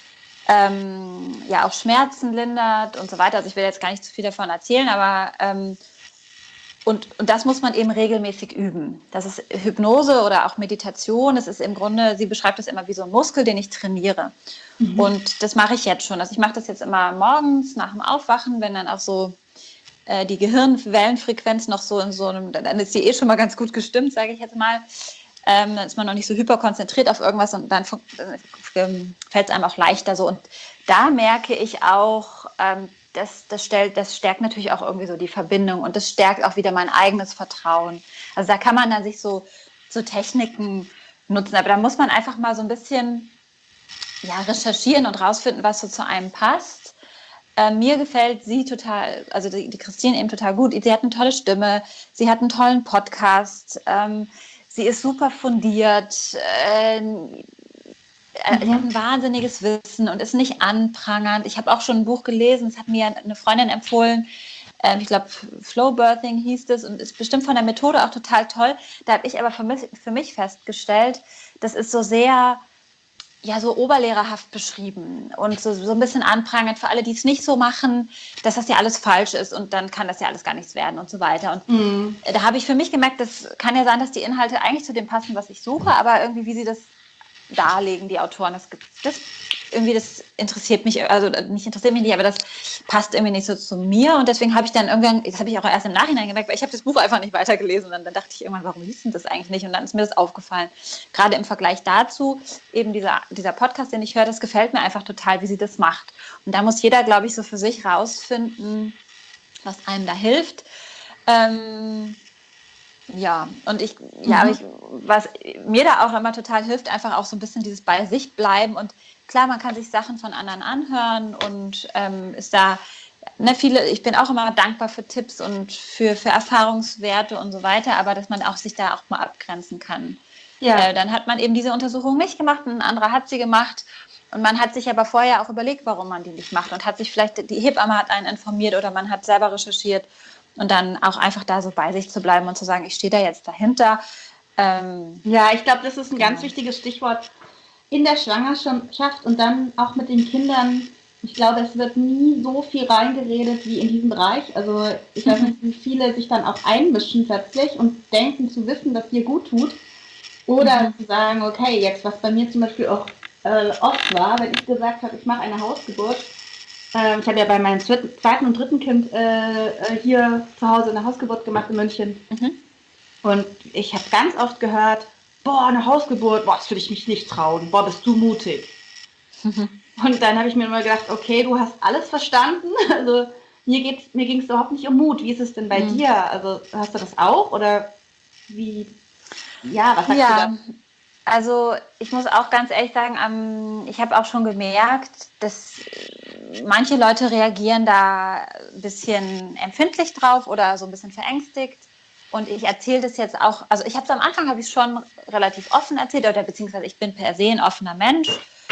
ähm, ja auch Schmerzen lindert und so weiter. Also ich will jetzt gar nicht zu viel davon erzählen, aber ähm, und, und das muss man eben regelmäßig üben. Das ist Hypnose oder auch Meditation. Es ist im Grunde, sie beschreibt das immer wie so ein Muskel, den ich trainiere. Mhm. Und das mache ich jetzt schon. Also ich mache das jetzt immer morgens nach dem Aufwachen, wenn dann auch so die Gehirnwellenfrequenz noch so in so einem, dann ist die eh schon mal ganz gut gestimmt, sage ich jetzt mal. Ähm, dann ist man noch nicht so hyperkonzentriert auf irgendwas und dann ähm, fällt es einem auch leichter so. Und da merke ich auch, ähm, das, das, stellt, das stärkt natürlich auch irgendwie so die Verbindung und das stärkt auch wieder mein eigenes Vertrauen. Also da kann man dann sich so, so Techniken nutzen, aber da muss man einfach mal so ein bisschen ja, recherchieren und rausfinden, was so zu einem passt. Äh, mir gefällt sie total, also die, die Christine eben total gut. Sie hat eine tolle Stimme, sie hat einen tollen Podcast, ähm, sie ist super fundiert, äh, äh, sie hat ein wahnsinniges Wissen und ist nicht anprangernd. Ich habe auch schon ein Buch gelesen, das hat mir eine Freundin empfohlen, ähm, ich glaube Flow Birthing hieß es und ist bestimmt von der Methode auch total toll. Da habe ich aber für mich, für mich festgestellt, das ist so sehr, ja, so oberlehrerhaft beschrieben und so, so ein bisschen anprangend für alle, die es nicht so machen, dass das ja alles falsch ist und dann kann das ja alles gar nichts werden und so weiter. Und Mhm. da habe ich für mich gemerkt, das kann ja sein, dass die Inhalte eigentlich zu dem passen, was ich suche, aber irgendwie, wie sie das darlegen, die Autoren, das, das irgendwie, das interessiert mich, also nicht interessiert mich nicht, aber das passt irgendwie nicht so zu mir und deswegen habe ich dann irgendwann, das habe ich auch erst im Nachhinein gemerkt, weil ich habe das Buch einfach nicht weitergelesen und dann dachte ich irgendwann, warum liest du das eigentlich nicht? Und dann ist mir das aufgefallen. Gerade im Vergleich dazu, eben dieser, dieser Podcast, den ich höre, das gefällt mir einfach total, wie sie das macht. Und da muss jeder, glaube ich, so für sich rausfinden, was einem da hilft. Ähm, Ja, und ich, ja, aber ich, was mir da auch immer total hilft, einfach auch so ein bisschen dieses bei sich bleiben und klar, man kann sich Sachen von anderen anhören und ähm, ist da, ne, viele, ich bin auch immer dankbar für Tipps und für, für Erfahrungswerte und so weiter, aber dass man auch sich da auch mal abgrenzen kann. Ja. Äh, dann hat man eben diese Untersuchung nicht gemacht, ein anderer hat sie gemacht und man hat sich aber vorher auch überlegt, warum man die nicht macht und hat sich vielleicht, die Hebamme hat einen informiert oder man hat selber recherchiert. Und dann auch einfach da so bei sich zu bleiben und zu sagen, ich stehe da jetzt dahinter. Ähm, Ja, ich glaube, das ist ein genau. ganz wichtiges Stichwort in der Schwangerschaft und dann auch mit den Kindern. Ich glaube, es wird nie so viel reingeredet wie in diesem Bereich. Also ich weiß nicht, wie viele sich dann auch einmischen plötzlich und denken zu wissen, was dir gut tut. Oder Mhm. zu sagen, okay, jetzt was bei mir zum Beispiel auch äh, oft war, wenn ich gesagt habe, ich mache eine Hausgeburt. Äh, ich habe ja bei meinem zweiten, zweiten und dritten Kind äh, äh, hier zu Hause eine Hausgeburt gemacht in München. Mhm. Und ich habe ganz oft gehört, boah, eine Hausgeburt, boah, das würde ich mich nicht trauen, boah, bist du mutig. Mhm. Und dann habe ich mir immer gedacht, okay, du hast alles verstanden. Also mir, geht's, mir ging es überhaupt nicht um Mut. Wie ist es denn bei Mhm. dir? Also hast du das auch? Oder wie, ja, was sagst Ja, du da? also ich muss auch ganz ehrlich sagen, ähm, ich habe auch schon gemerkt, dass manche Leute reagieren da ein bisschen empfindlich drauf oder so ein bisschen verängstigt. Und ich erzähle das jetzt auch, also ich habe es am Anfang, habe ich es schon relativ offen erzählt, oder beziehungsweise ich bin per se ein offener Mensch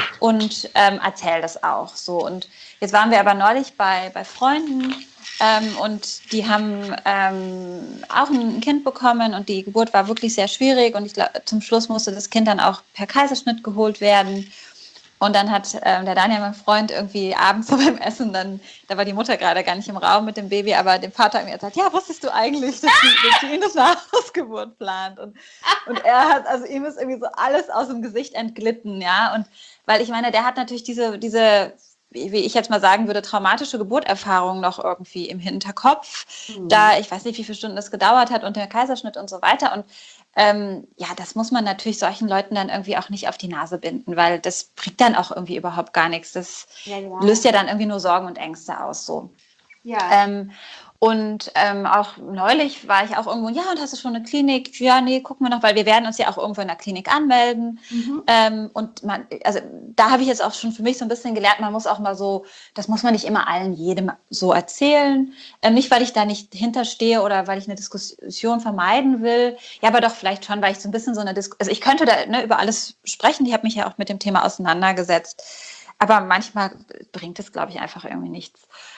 und ähm, erzähle das auch so. Und jetzt waren wir aber neulich bei, bei Freunden ähm, und die haben ähm, auch ein Kind bekommen und die Geburt war wirklich sehr schwierig und ich glaub, zum Schluss musste das Kind dann auch per Kaiserschnitt geholt werden. Und dann hat ähm, der Daniel, mein Freund, irgendwie abends so beim Essen, dann, da war die Mutter gerade gar nicht im Raum mit dem Baby, aber dem Vater hat mir gesagt, ja, wusstest du eigentlich, dass die, dass die Ines eine Hausgeburt plant? Und, und er hat, also ihm ist irgendwie so alles aus dem Gesicht entglitten, ja. Und weil ich meine, der hat natürlich diese, diese, wie ich jetzt mal sagen würde, traumatische Geburterfahrung noch irgendwie im Hinterkopf. Mhm. Da, ich weiß nicht, wie viele Stunden das gedauert hat und der Kaiserschnitt und so weiter. Und ähm, ja, das muss man natürlich solchen Leuten dann irgendwie auch nicht auf die Nase binden, weil das bringt dann auch irgendwie überhaupt gar nichts. Das Ja, ja. löst ja dann irgendwie nur Sorgen und Ängste aus, so. Ja. Ähm, und ähm, auch neulich war ich auch irgendwo, ja, und hast du schon eine Klinik? Ja, nee, gucken wir noch, weil wir werden uns ja auch irgendwo in der Klinik anmelden. Mhm. Ähm, und man, also da habe ich jetzt auch schon für mich so ein bisschen gelernt, man muss auch mal so, das muss man nicht immer allen jedem so erzählen. Ähm, nicht, weil ich da nicht hinterstehe oder weil ich eine Diskussion vermeiden will. Ja, aber doch vielleicht schon, weil ich so ein bisschen so eine Diskussion, also ich könnte da ne, über alles sprechen, ich habe mich ja auch mit dem Thema auseinandergesetzt. Aber manchmal bringt es, glaube ich, einfach irgendwie nichts.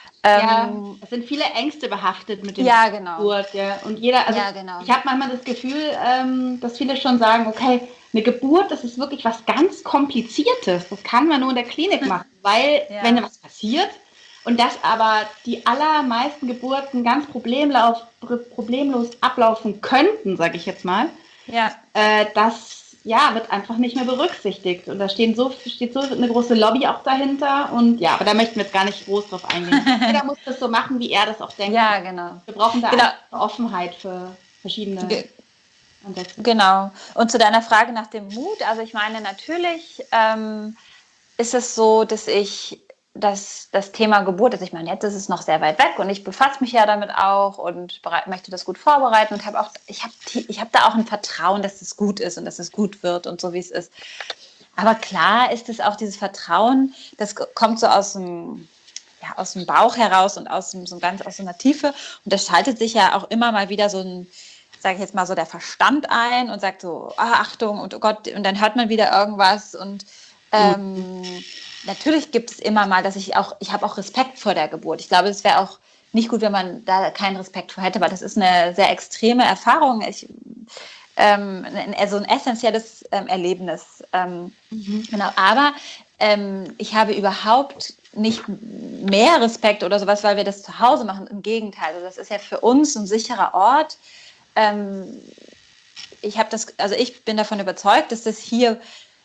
Ja, Ähm, es sind viele Ängste behaftet mit dem ja, genau. Geburt, ja. Und jeder, also Ja, genau. ich habe manchmal das Gefühl, ähm, dass viele schon sagen, okay, eine Geburt, das ist wirklich was ganz Kompliziertes. Das kann man nur in der Klinik machen, weil Ja. wenn da was passiert und dass aber die allermeisten Geburten ganz problemlos, problemlos ablaufen könnten, sage ich jetzt mal, Ja. äh, das ja, wird einfach nicht mehr berücksichtigt. Und da stehen so, steht so eine große Lobby auch dahinter. Und ja, aber da möchten wir jetzt gar nicht groß drauf eingehen. Jeder muss das so machen, wie er das auch denkt. Ja, genau. Wir brauchen da Genau. eine Offenheit für verschiedene Ge Ansätze. Genau. Und zu deiner Frage nach dem Mut, also ich meine, natürlich ähm, ist es so, dass ich das, das Thema Geburt, also ich meine, jetzt ist es noch sehr weit weg und ich befasse mich ja damit auch und bereit, möchte das gut vorbereiten und habe auch, ich habe ich hab da auch ein Vertrauen, dass es gut ist und dass es gut wird und so, wie es ist. Aber klar ist es auch dieses Vertrauen, das kommt so aus dem, ja, aus dem Bauch heraus und aus, so ganz aus so einer Tiefe. Und das schaltet sich ja auch immer mal wieder so ein, sage ich jetzt mal so, der Verstand ein und sagt so, ah, Achtung und oh Gott, und dann hört man wieder irgendwas. Und ähm, natürlich gibt es immer mal, dass ich auch, ich habe auch Respekt vor der Geburt. Ich glaube, es wäre auch nicht gut, wenn man da keinen Respekt vor hätte, weil das ist eine sehr extreme Erfahrung. Ich, ähm, also ein essentielles ähm, Erlebnis. Ähm, mhm. Genau, aber ähm, ich habe überhaupt nicht mehr Respekt oder sowas, weil wir das zu Hause machen. Im Gegenteil, also das ist ja für uns ein sicherer Ort. Ähm, ich habe das, also ich bin davon überzeugt, dass das hier,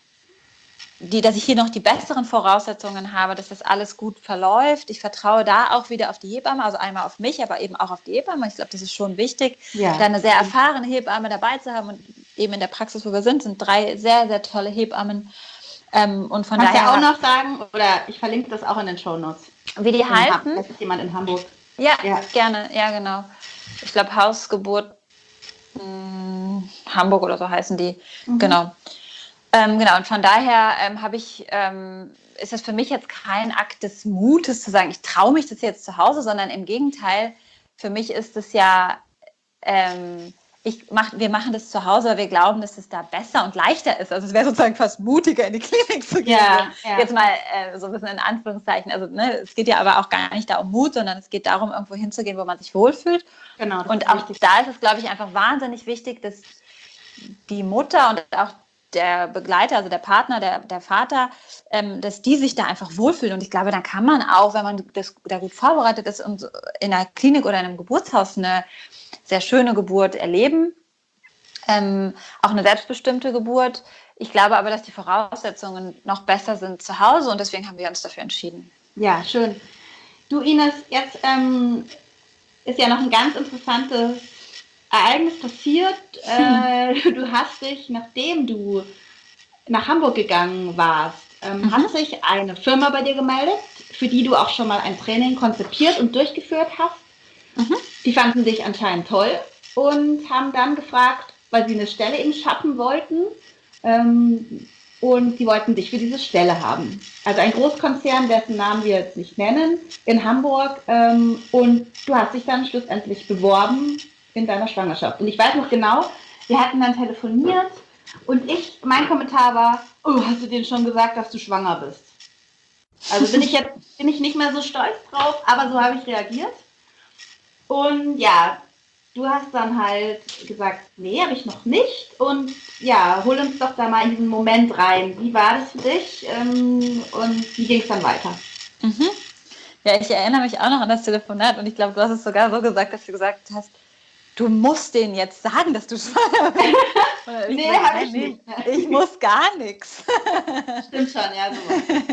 die, dass ich hier noch die besseren Voraussetzungen habe, dass das alles gut verläuft. Ich vertraue da auch wieder auf die Hebamme, also einmal auf mich, aber eben auch auf die Hebamme. Ich glaube, das ist schon wichtig, ja, da eine sehr erfahrene Hebamme dabei zu haben. Und eben in der Praxis, wo wir sind, sind drei sehr, sehr tolle Hebammen. Ähm, und von Kannst daher ja auch noch sagen, oder ich verlinke das auch in den Shownotes. Wie die heißen? Das ist jemand in Hamburg. Ja, ja. Gerne, ja genau. Ich glaube Hausgeburt mh, Hamburg oder so heißen die. Mhm. Genau. Ähm, genau, und von daher ähm, habe ich, ähm, ist das für mich jetzt kein Akt des Mutes zu sagen, ich traue mich das jetzt zu Hause, sondern im Gegenteil, für mich ist es ja, ähm, ich mach, wir machen das zu Hause, weil wir glauben, dass es da besser und leichter ist. Also es wäre sozusagen fast mutiger, in die Klinik zu gehen. Ja, ja. Jetzt mal äh, so ein bisschen in Anführungszeichen. Also ne, es geht ja aber auch gar nicht da um Mut, sondern es geht darum, irgendwo hinzugehen, wo man sich wohlfühlt. Genau. Und auch wichtig. Da ist es, glaube ich, einfach wahnsinnig wichtig, dass die Mutter und auch der Begleiter, also der Partner, der, der Vater, ähm, dass die sich da einfach wohlfühlen. Und ich glaube, dann kann man auch, wenn man das, da gut vorbereitet ist, und in einer Klinik oder in einem Geburtshaus eine sehr schöne Geburt erleben. Ähm, auch eine selbstbestimmte Geburt. Ich glaube aber, dass die Voraussetzungen noch besser sind zu Hause und deswegen haben wir uns dafür entschieden. Ja, schön. Du, Ines, jetzt ähm, ist ja noch ein ganz interessantes Ereignis passiert. Hm. Äh, du hast dich, nachdem du nach Hamburg gegangen warst, ähm, mhm. hat sich eine Firma bei dir gemeldet, für die du auch schon mal ein Training konzipiert und durchgeführt hast. Mhm. Die fanden dich anscheinend toll und haben dann gefragt, weil sie eine Stelle eben schaffen wollten, ähm, und die wollten dich für diese Stelle haben. Also ein Großkonzern, dessen Namen wir jetzt nicht nennen, in Hamburg, ähm, und du hast dich dann schlussendlich beworben in deiner Schwangerschaft. Und ich weiß noch genau, wir hatten dann telefoniert und ich, mein Kommentar war, oh, hast du denen schon gesagt, dass du schwanger bist? Also bin ich jetzt, bin ich nicht mehr so stolz drauf, aber so habe ich reagiert. Und ja, du hast dann halt gesagt, nee, habe ich noch nicht. Und ja, hol uns doch da mal in diesen Moment rein. Wie war das für dich ähm, und wie ging es dann weiter? Mhm. Ja, ich erinnere mich auch noch an das Telefonat und ich glaube, du hast es sogar so gesagt, dass du gesagt hast, du musst denen jetzt sagen, dass du schwanger bist. Nee, habe ich nicht. Ich muss gar nichts. Stimmt schon, ja, so.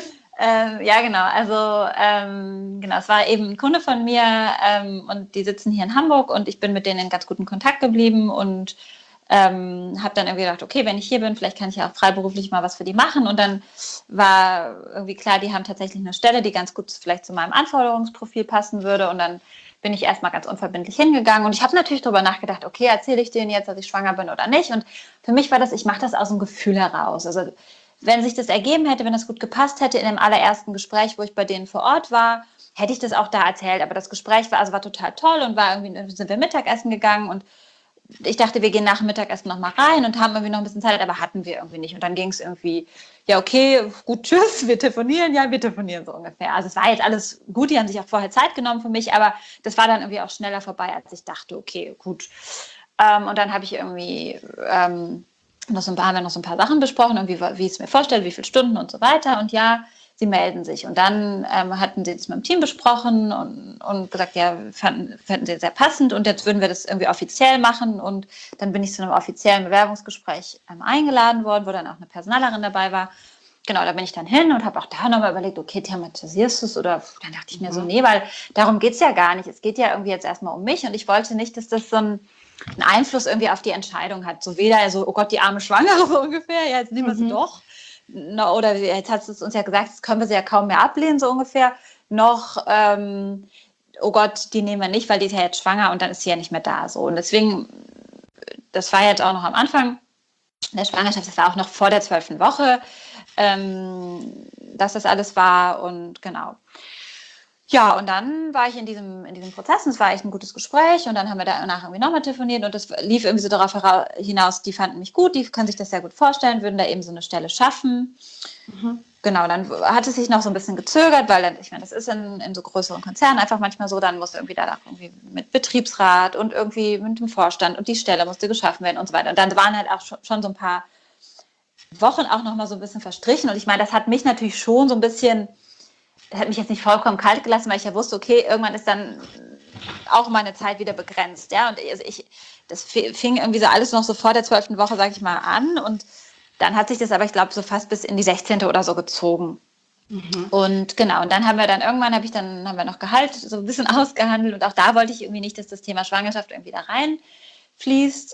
Ähm, ja, genau. Also ähm, genau, es war eben ein Kunde von mir ähm, und die sitzen hier in Hamburg und ich bin mit denen in ganz guten Kontakt geblieben und ähm, habe dann irgendwie gedacht, okay, wenn ich hier bin, vielleicht kann ich ja auch freiberuflich mal was für die machen. Und dann war irgendwie klar, die haben tatsächlich eine Stelle, die ganz gut vielleicht zu meinem Anforderungsprofil passen würde. Und dann bin ich erstmal ganz unverbindlich hingegangen und ich habe natürlich darüber nachgedacht, okay, erzähle ich denen jetzt, dass ich schwanger bin oder nicht? Und für mich war das, ich mache das aus dem Gefühl heraus. Also wenn sich das ergeben hätte, wenn das gut gepasst hätte in dem allerersten Gespräch, wo ich bei denen vor Ort war, hätte ich das auch da erzählt. Aber das Gespräch war, also war total toll und war irgendwie, sind wir Mittagessen gegangen und ich dachte, wir gehen nach dem Mittagessen noch mal rein und haben irgendwie noch ein bisschen Zeit, aber hatten wir irgendwie nicht. Und dann ging es irgendwie, ja okay, gut, tschüss, wir telefonieren, ja, wir telefonieren so ungefähr. Also es war jetzt alles gut, die haben sich auch vorher Zeit genommen für mich, aber das war dann irgendwie auch schneller vorbei, als ich dachte, okay, gut. Ähm, und dann habe ich irgendwie... Ähm, noch so ein paar, haben wir noch so ein paar Sachen besprochen, irgendwie, wie ich es mir vorstelle, wie viele Stunden und so weiter. Und ja, sie melden sich. Und dann ähm, hatten sie das mit dem Team besprochen und, und gesagt, ja, fanden, fanden sie sehr passend und jetzt würden wir das irgendwie offiziell machen. Und dann bin ich zu einem offiziellen Bewerbungsgespräch ähm, eingeladen worden, wo dann auch eine Personalerin dabei war. Genau, da bin ich dann hin und habe auch da nochmal überlegt, okay, thematisierst du es? Oder dann dachte ich mir so, nee, weil darum geht es ja gar nicht. Es geht ja irgendwie jetzt erstmal um mich und ich wollte nicht, dass das so ein einen Einfluss irgendwie auf die Entscheidung hat. So weder so, oh Gott, die arme Schwangere so ungefähr, ja, jetzt nehmen wir sie mhm. doch. No, oder jetzt hat es uns ja gesagt, jetzt können wir sie ja kaum mehr ablehnen, so ungefähr. Noch, ähm, oh Gott, die nehmen wir nicht, weil die ist ja jetzt schwanger und dann ist sie ja nicht mehr da. So. Und deswegen, das war jetzt auch noch am Anfang der Schwangerschaft, das war auch noch vor der zwölften Woche, ähm, dass das alles war und genau. Ja, und dann war ich in diesem, in diesem Prozess und es war echt ein gutes Gespräch und dann haben wir danach irgendwie nochmal telefoniert und das lief irgendwie so darauf hinaus, die fanden mich gut, die können sich das sehr gut vorstellen, würden da eben so eine Stelle schaffen. Mhm. Genau, dann hat es sich noch so ein bisschen gezögert, weil dann, ich meine, das ist in, in so größeren Konzernen einfach manchmal so, dann musste irgendwie danach irgendwie mit Betriebsrat und irgendwie mit dem Vorstand und die Stelle musste geschaffen werden und so weiter. Und dann waren halt auch schon, schon so ein paar Wochen auch nochmal so ein bisschen verstrichen und ich meine, das hat mich natürlich schon so ein bisschen, das hat mich jetzt nicht vollkommen kalt gelassen, weil ich ja wusste, okay, irgendwann ist dann auch meine Zeit wieder begrenzt, ja, und ich, das fing irgendwie so alles noch so vor der zwölften Woche, sag ich mal, an und dann hat sich das aber, ich glaube, so fast bis in die sechzehnte oder so gezogen. Mhm. Und genau, und dann haben wir dann irgendwann, habe ich dann, haben wir noch Gehalt so ein bisschen ausgehandelt und auch da wollte ich irgendwie nicht, dass das Thema Schwangerschaft irgendwie da reinfließt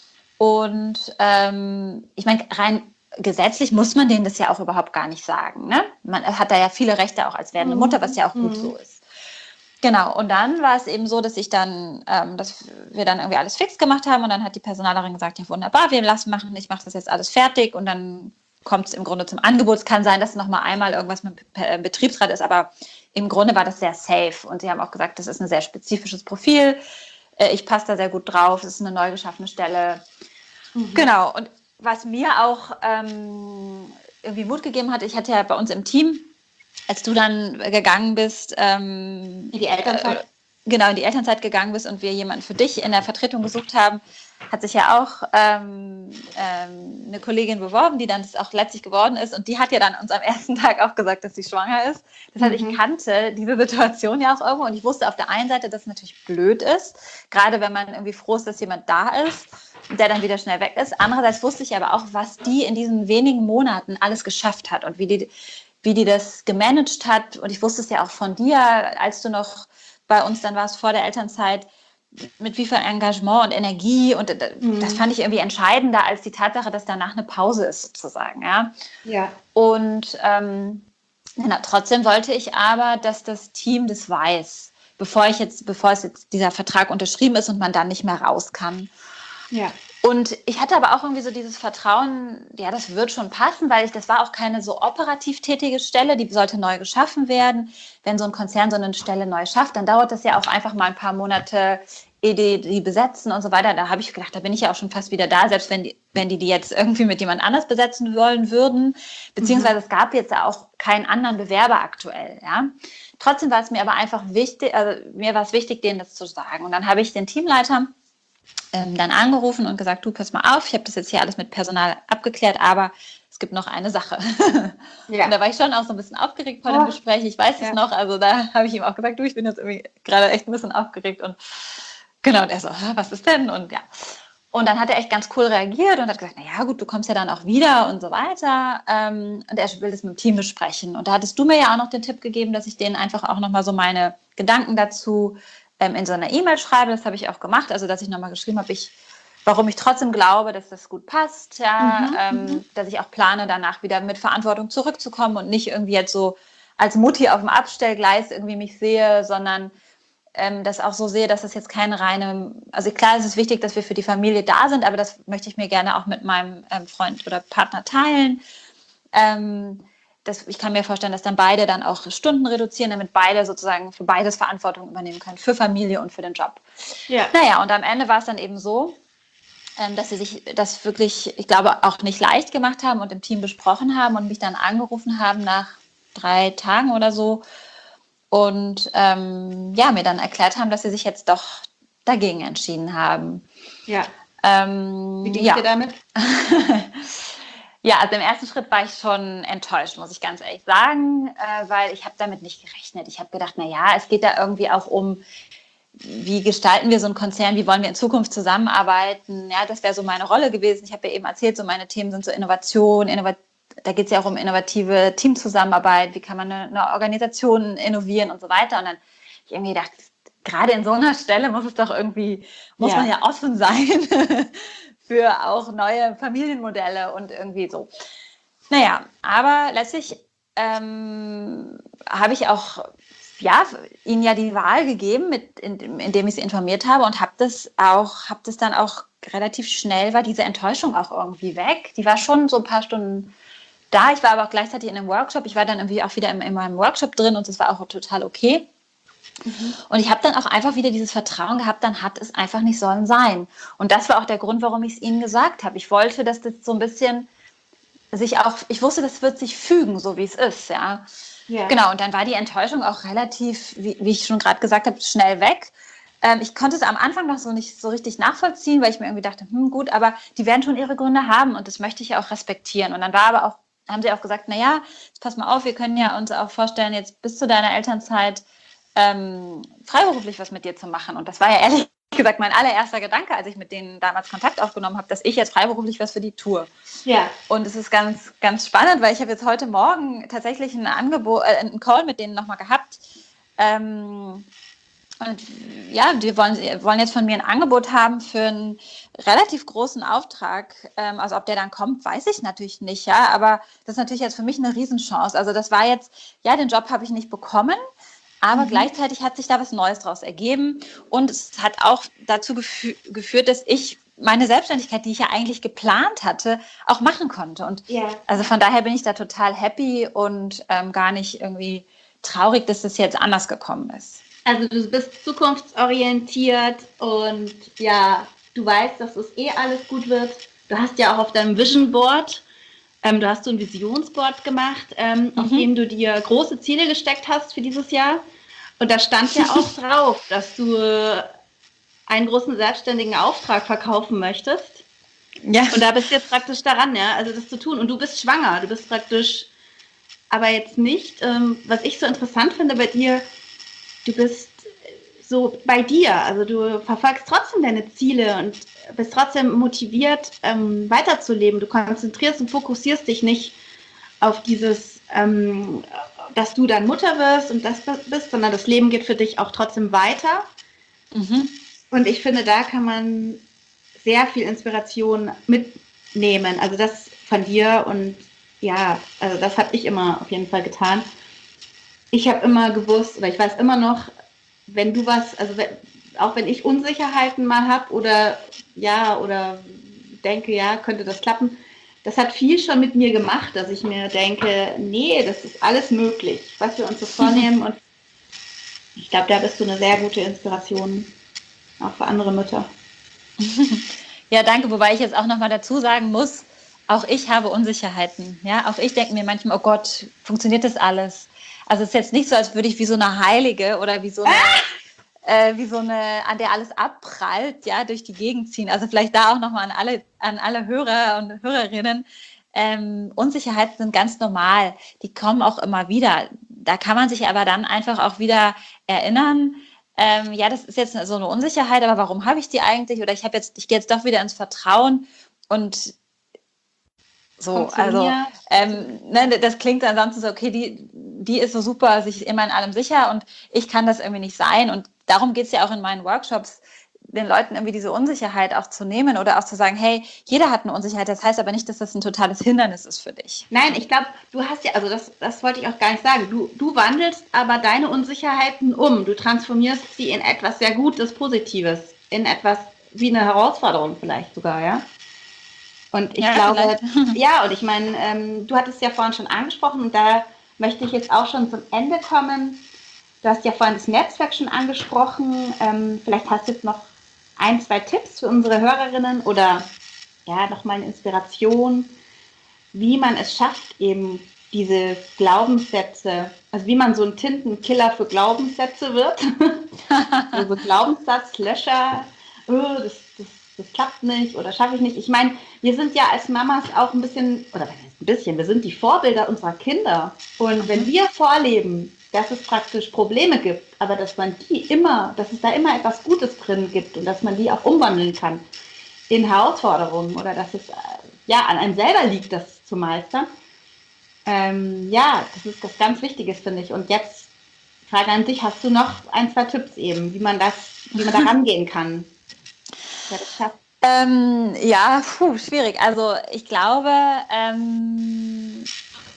und ähm, ich meine, rein gesetzlich muss man denen das ja auch überhaupt gar nicht sagen. Ne? Man hat da ja viele Rechte auch als werdende Mutter, was ja auch gut so ist. Genau, und dann war es eben so, dass ich dann, ähm, dass wir dann irgendwie alles fix gemacht haben und dann hat die Personalerin gesagt, ja wunderbar, wir lassen machen, ich mache das jetzt alles fertig und dann kommt es im Grunde zum Angebot. Es kann sein, dass nochmal einmal irgendwas mit dem Betriebsrat ist, aber im Grunde war das sehr safe und sie haben auch gesagt, das ist ein sehr spezifisches Profil, äh, ich passe da sehr gut drauf, es ist eine neu geschaffene Stelle. Mhm. Genau, und was mir auch ähm, irgendwie Mut gegeben hat, ich hatte ja bei uns im Team, als du dann gegangen bist, ähm, in die Elternzeit. Äh, genau, in die Elternzeit gegangen bist und wir jemanden für dich in der Vertretung gesucht haben, hat sich ja auch ähm, ähm, eine Kollegin beworben, die dann das auch letztlich geworden ist und die hat ja dann uns am ersten Tag auch gesagt, dass sie schwanger ist. Das heißt, mhm. ich kannte diese Situation ja auch irgendwo und ich wusste auf der einen Seite, dass es natürlich blöd ist, gerade wenn man irgendwie froh ist, dass jemand da ist, der dann wieder schnell weg ist. Andererseits wusste ich aber auch, was die in diesen wenigen Monaten alles geschafft hat und wie die, wie die das gemanagt hat. Und ich wusste es ja auch von dir, als du noch bei uns dann warst vor der Elternzeit, mit wie viel Engagement und Energie. Und mhm. das fand ich irgendwie entscheidender als die Tatsache, dass danach eine Pause ist, sozusagen. Ja. Ja. Und ähm, na, trotzdem wollte ich aber, dass das Team das weiß, bevor ich jetzt, bevor es jetzt dieser Vertrag unterschrieben ist und man dann nicht mehr raus kann. Ja. Und ich hatte aber auch irgendwie so dieses Vertrauen, ja, das wird schon passen, weil ich, das war auch keine so operativ tätige Stelle, die sollte neu geschaffen werden. Wenn so ein Konzern so eine Stelle neu schafft, dann dauert das ja auch einfach mal ein paar Monate, ehe die, die besetzen und so weiter. Da habe ich gedacht, da bin ich ja auch schon fast wieder da, selbst wenn die, wenn die die jetzt irgendwie mit jemand anders besetzen wollen würden. Beziehungsweise mhm. es gab jetzt auch keinen anderen Bewerber aktuell, ja. Trotzdem war es mir aber einfach wichtig, also mir war es wichtig, denen das zu sagen. Und dann habe ich den Teamleiter Ähm, dann angerufen und gesagt, du, pass mal auf, ich habe das jetzt hier alles mit Personal abgeklärt, aber es gibt noch eine Sache. Ja. Und da war ich schon auch so ein bisschen aufgeregt vor oh. dem Gespräch, ich weiß ja. es noch, also da habe ich ihm auch gesagt, du, ich bin jetzt irgendwie gerade echt ein bisschen aufgeregt und genau, und er so, was ist denn? Und ja, und dann hat er echt ganz cool reagiert und hat gesagt, naja gut, du kommst ja dann auch wieder und so weiter ähm, und er will das mit dem Team besprechen und da hattest du mir ja auch noch den Tipp gegeben, dass ich denen einfach auch nochmal so meine Gedanken dazu in so einer E-Mail schreibe, das habe ich auch gemacht, also dass ich nochmal geschrieben habe, ich, warum ich trotzdem glaube, dass das gut passt, ja, mhm, ähm, mhm. dass ich auch plane, danach wieder mit Verantwortung zurückzukommen und nicht irgendwie jetzt so als Mutti auf dem Abstellgleis irgendwie mich sehe, sondern ähm, das auch so sehe, dass das jetzt keine reine, also klar ist es wichtig, dass wir für die Familie da sind, aber das möchte ich mir gerne auch mit meinem ähm, Freund oder Partner teilen. Ähm, Das, ich kann mir vorstellen, dass dann beide dann auch Stunden reduzieren, damit beide sozusagen für beides Verantwortung übernehmen können, für Familie und für den Job. Ja. Naja, und am Ende war es dann eben so, dass sie sich das wirklich, ich glaube, auch nicht leicht gemacht haben und im Team besprochen haben und mich dann angerufen haben nach drei Tagen oder so und ähm, ja, mir dann erklärt haben, dass sie sich jetzt doch dagegen entschieden haben. Ja. Ähm, Wie ging ja. es dir damit? Ja, also im ersten Schritt war ich schon enttäuscht, muss ich ganz ehrlich sagen, äh, weil ich habe damit nicht gerechnet. Ich habe gedacht, na ja, es geht da irgendwie auch um, wie gestalten wir so einen Konzern, wie wollen wir in Zukunft zusammenarbeiten. Ja, das wäre so meine Rolle gewesen. Ich habe ja eben erzählt, so meine Themen sind so Innovation, Innovat- da geht es ja auch um innovative Teamzusammenarbeit, wie kann man eine, eine Organisation innovieren und so weiter. Und dann habe ich irgendwie gedacht, gerade in so einer Stelle muss es doch irgendwie, muss ja. man ja offen sein für auch neue Familienmodelle und irgendwie so. Naja, aber letztlich ähm, habe ich auch ja, ihnen ja die Wahl gegeben, mit, in, indem ich sie informiert habe und habe das auch, habe das dann auch relativ schnell, war diese Enttäuschung auch irgendwie weg. Die war schon so ein paar Stunden da. Ich war aber auch gleichzeitig in einem Workshop. Ich war dann irgendwie auch wieder in, in meinem Workshop drin und das war auch total okay. Mhm. Und ich habe dann auch einfach wieder dieses Vertrauen gehabt, dann hat es einfach nicht sollen sein. Und das war auch der Grund, warum ich es ihnen gesagt habe. Ich wollte, dass das so ein bisschen sich auch, ich wusste, das wird sich fügen, so wie es ist, ja. Ja. Genau, und dann war die Enttäuschung auch relativ, wie, wie ich schon gerade gesagt habe, schnell weg. Ähm, ich konnte es am Anfang noch so nicht so richtig nachvollziehen, weil ich mir irgendwie dachte, hm, gut, aber die werden schon ihre Gründe haben und das möchte ich ja auch respektieren. Und dann war aber auch, haben sie auch gesagt, naja, jetzt pass mal auf, wir können ja uns auch vorstellen, jetzt bis zu deiner Elternzeit ähm, freiberuflich was mit dir zu machen. Und das war ja ehrlich gesagt mein allererster Gedanke, als ich mit denen damals Kontakt aufgenommen habe, dass ich jetzt freiberuflich was für die tue. Ja. Und es ist ganz, ganz spannend, weil ich habe jetzt heute Morgen tatsächlich ein Angebot, äh, einen Call mit denen nochmal gehabt. Ähm, und ja, die wollen, wollen jetzt von mir ein Angebot haben für einen relativ großen Auftrag. Ähm, also ob der dann kommt, weiß ich natürlich nicht, ja. Aber das ist natürlich jetzt für mich eine Riesenchance. Also das war jetzt, ja, den Job habe ich nicht bekommen. Aber mhm. gleichzeitig hat sich da was Neues daraus ergeben und es hat auch dazu gefü- geführt, dass ich meine Selbstständigkeit, die ich ja eigentlich geplant hatte, auch machen konnte. Und ja. also von daher bin ich da total happy und ähm, gar nicht irgendwie traurig, dass das jetzt anders gekommen ist. Also du bist zukunftsorientiert und ja, du weißt, dass es eh alles gut wird. Du hast ja auch auf deinem Vision Board Ähm, du hast so ein Visionsboard gemacht, ähm, mhm. auf dem du dir große Ziele gesteckt hast für dieses Jahr. Und da stand ja auch drauf, dass du einen großen selbstständigen Auftrag verkaufen möchtest. Ja. Und da bist du jetzt praktisch daran, ja, also das zu tun. Und du bist schwanger, du bist praktisch, aber jetzt nicht, ähm, was ich so interessant finde bei dir, du bist so bei dir, also du verfolgst trotzdem deine Ziele und bist trotzdem motiviert, ähm, weiterzuleben. Du konzentrierst und fokussierst dich nicht auf dieses, ähm, dass du dann Mutter wirst und das bist, sondern das Leben geht für dich auch trotzdem weiter. Mhm. Und ich finde, da kann man sehr viel Inspiration mitnehmen. Also das von dir und ja, also das habe ich immer auf jeden Fall getan. Ich habe immer gewusst, oder ich weiß immer noch, wenn du was, also wenn, auch wenn ich Unsicherheiten mal habe oder ja, oder denke, ja, könnte das klappen, das hat viel schon mit mir gemacht, dass ich mir denke, nee, das ist alles möglich, was wir uns so vornehmen. Und ich glaube, da bist du eine sehr gute Inspiration, auch für andere Mütter. Ja, danke, wobei ich jetzt auch nochmal dazu sagen muss, auch ich habe Unsicherheiten. Ja, auch ich denke mir manchmal, oh Gott, funktioniert das alles? Also es ist jetzt nicht so, als würde ich wie so eine Heilige oder wie so eine, ah! äh, wie so eine, an der alles abprallt, ja, durch die Gegend ziehen. Also vielleicht da auch nochmal an alle, an alle Hörer und Hörerinnen. Ähm, Unsicherheiten sind ganz normal. Die kommen auch immer wieder. Da kann man sich aber dann einfach auch wieder erinnern, ähm, ja, das ist jetzt so eine Unsicherheit, aber warum habe ich die eigentlich? Oder ich habe jetzt, ich gehe jetzt doch wieder ins Vertrauen und so, also ähm, ne, das klingt ansonsten so, okay, die, die ist so super, sich immer in allem sicher und ich kann das irgendwie nicht sein. Und darum geht es ja auch in meinen Workshops, den Leuten irgendwie diese Unsicherheit auch zu nehmen oder auch zu sagen, hey, jeder hat eine Unsicherheit, das heißt aber nicht, dass das ein totales Hindernis ist für dich. Nein, ich glaube, du hast ja, also das, das wollte ich auch gar nicht sagen, du, du wandelst aber deine Unsicherheiten um, du transformierst sie in etwas sehr Gutes, Positives, in etwas wie eine Herausforderung vielleicht sogar, ja? Und ich ja, glaube, ja, und ich meine, ähm, du hattest ja vorhin schon angesprochen und da möchte ich jetzt auch schon zum Ende kommen. Du hast ja vorhin das Netzwerk schon angesprochen, ähm, vielleicht hast du jetzt noch ein, zwei Tipps für unsere Hörerinnen oder ja, nochmal eine Inspiration, wie man es schafft, eben diese Glaubenssätze, also wie man so ein Tintenkiller für Glaubenssätze wird. Also Glaubenssatzlöscher, oh, das, das, das klappt nicht oder schaffe ich nicht. Ich meine, wir sind ja als Mamas auch ein bisschen, oder ein bisschen, wir sind die Vorbilder unserer Kinder. Und wenn wir vorleben, dass es praktisch Probleme gibt, aber dass man die immer, dass es da immer etwas Gutes drin gibt und dass man die auch umwandeln kann in Herausforderungen oder dass es ja an einem selber liegt, das zu meistern. Ähm, ja, das ist was ganz Wichtiges, finde ich. Und jetzt Frage an dich, hast du noch ein, zwei Tipps eben, wie man das, wie man da rangehen kann? Ja, das schafft. Ähm, ja, puh, schwierig. Also ich glaube, ähm,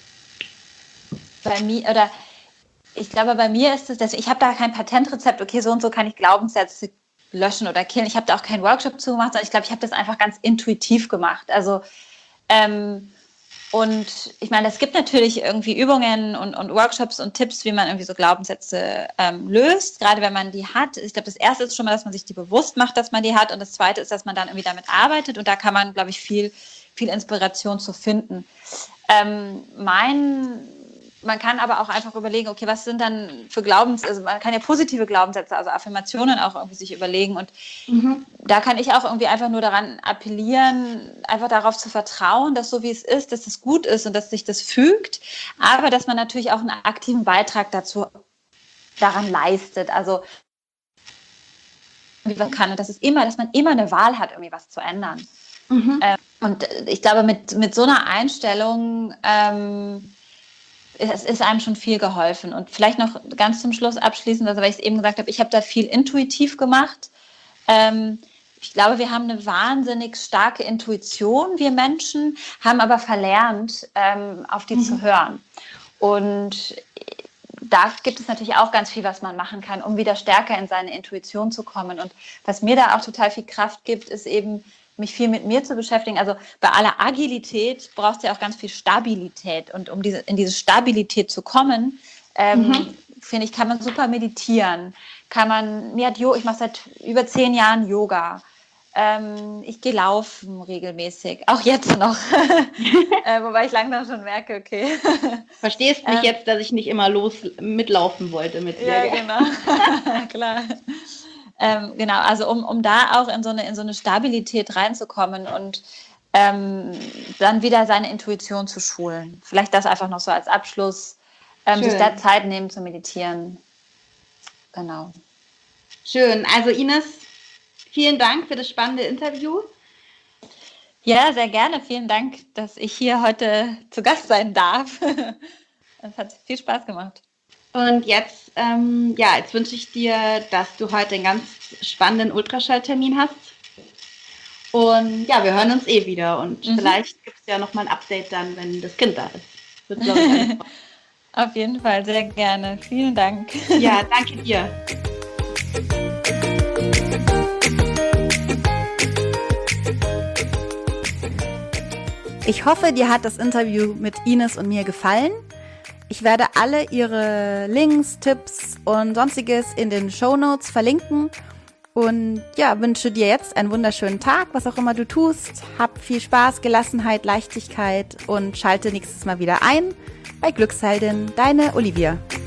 bei mir oder ich glaube, bei mir ist es, ich habe da kein Patentrezept, okay, so und so kann ich Glaubenssätze löschen oder killen. Ich habe da auch keinen Workshop zu gemacht, sondern ich glaube, ich habe das einfach ganz intuitiv gemacht. Also ähm, Und ich meine, es gibt natürlich irgendwie Übungen und, und Workshops und Tipps, wie man irgendwie so Glaubenssätze ähm, löst, gerade wenn man die hat. Ich glaube, das Erste ist schon mal, dass man sich die bewusst macht, dass man die hat. Und das Zweite ist, dass man dann irgendwie damit arbeitet. Und da kann man, glaube ich, viel, viel Inspiration zu finden. Ähm, mein... Man kann aber auch einfach überlegen, okay, was sind dann für Glaubenssätze, also man kann ja positive Glaubenssätze, also Affirmationen auch irgendwie sich überlegen und mhm. da kann ich auch irgendwie einfach nur daran appellieren, einfach darauf zu vertrauen, dass so wie es ist, dass es gut ist und dass sich das fügt, aber dass man natürlich auch einen aktiven Beitrag dazu daran leistet, also wie man kann und das ist immer, dass man immer eine Wahl hat, irgendwie was zu ändern. Mhm. Ähm, und ich glaube, mit, mit so einer Einstellung ähm, es ist einem schon viel geholfen. Und vielleicht noch ganz zum Schluss abschließend, also weil ich es eben gesagt habe, ich habe da viel intuitiv gemacht. Ähm, ich glaube, wir haben eine wahnsinnig starke Intuition, wir Menschen, haben aber verlernt, ähm, auf die mhm. zu hören. Und da gibt es natürlich auch ganz viel, was man machen kann, um wieder stärker in seine Intuition zu kommen. Und was mir da auch total viel Kraft gibt, ist eben, mich viel mit mir zu beschäftigen. Also bei aller Agilität brauchst du ja auch ganz viel Stabilität. Und um diese, in diese Stabilität zu kommen, ähm, mhm. finde ich, kann man super meditieren. Kann man, mir hat Jo, ich mache seit über zehn Jahren Yoga. Ähm, ich gehe laufen regelmäßig, auch jetzt noch. äh, wobei ich langsam schon merke, okay. Verstehst mich ähm, jetzt, dass ich nicht immer los mitlaufen wollte mit dir. Ja, genau. Klar. Ähm, genau, also um, um da auch in so eine, in so eine Stabilität reinzukommen und ähm, dann wieder seine Intuition zu schulen. Vielleicht das einfach noch so als Abschluss, ähm, sich da Zeit nehmen zu meditieren. Genau. Schön. Also Ines, vielen Dank für das spannende Interview. Ja, sehr gerne. Vielen Dank, dass ich hier heute zu Gast sein darf. Es hat viel Spaß gemacht. Und jetzt, ähm, ja, jetzt wünsche ich dir, dass du heute einen ganz spannenden Ultraschalltermin hast. Und ja, wir hören uns eh wieder. Und mhm. vielleicht gibt es ja nochmal ein Update dann, wenn das Kind da ist. Wird, glaube ich, auf jeden Fall, sehr gerne. Vielen Dank. Ja, danke dir. Ich hoffe, dir hat das Interview mit Ines und mir gefallen. Ich werde alle ihre Links, Tipps und sonstiges in den Shownotes verlinken und ja, wünsche dir jetzt einen wunderschönen Tag, was auch immer du tust. Hab viel Spaß, Gelassenheit, Leichtigkeit und schalte nächstes Mal wieder ein bei Glücksheldin, deine Olivia.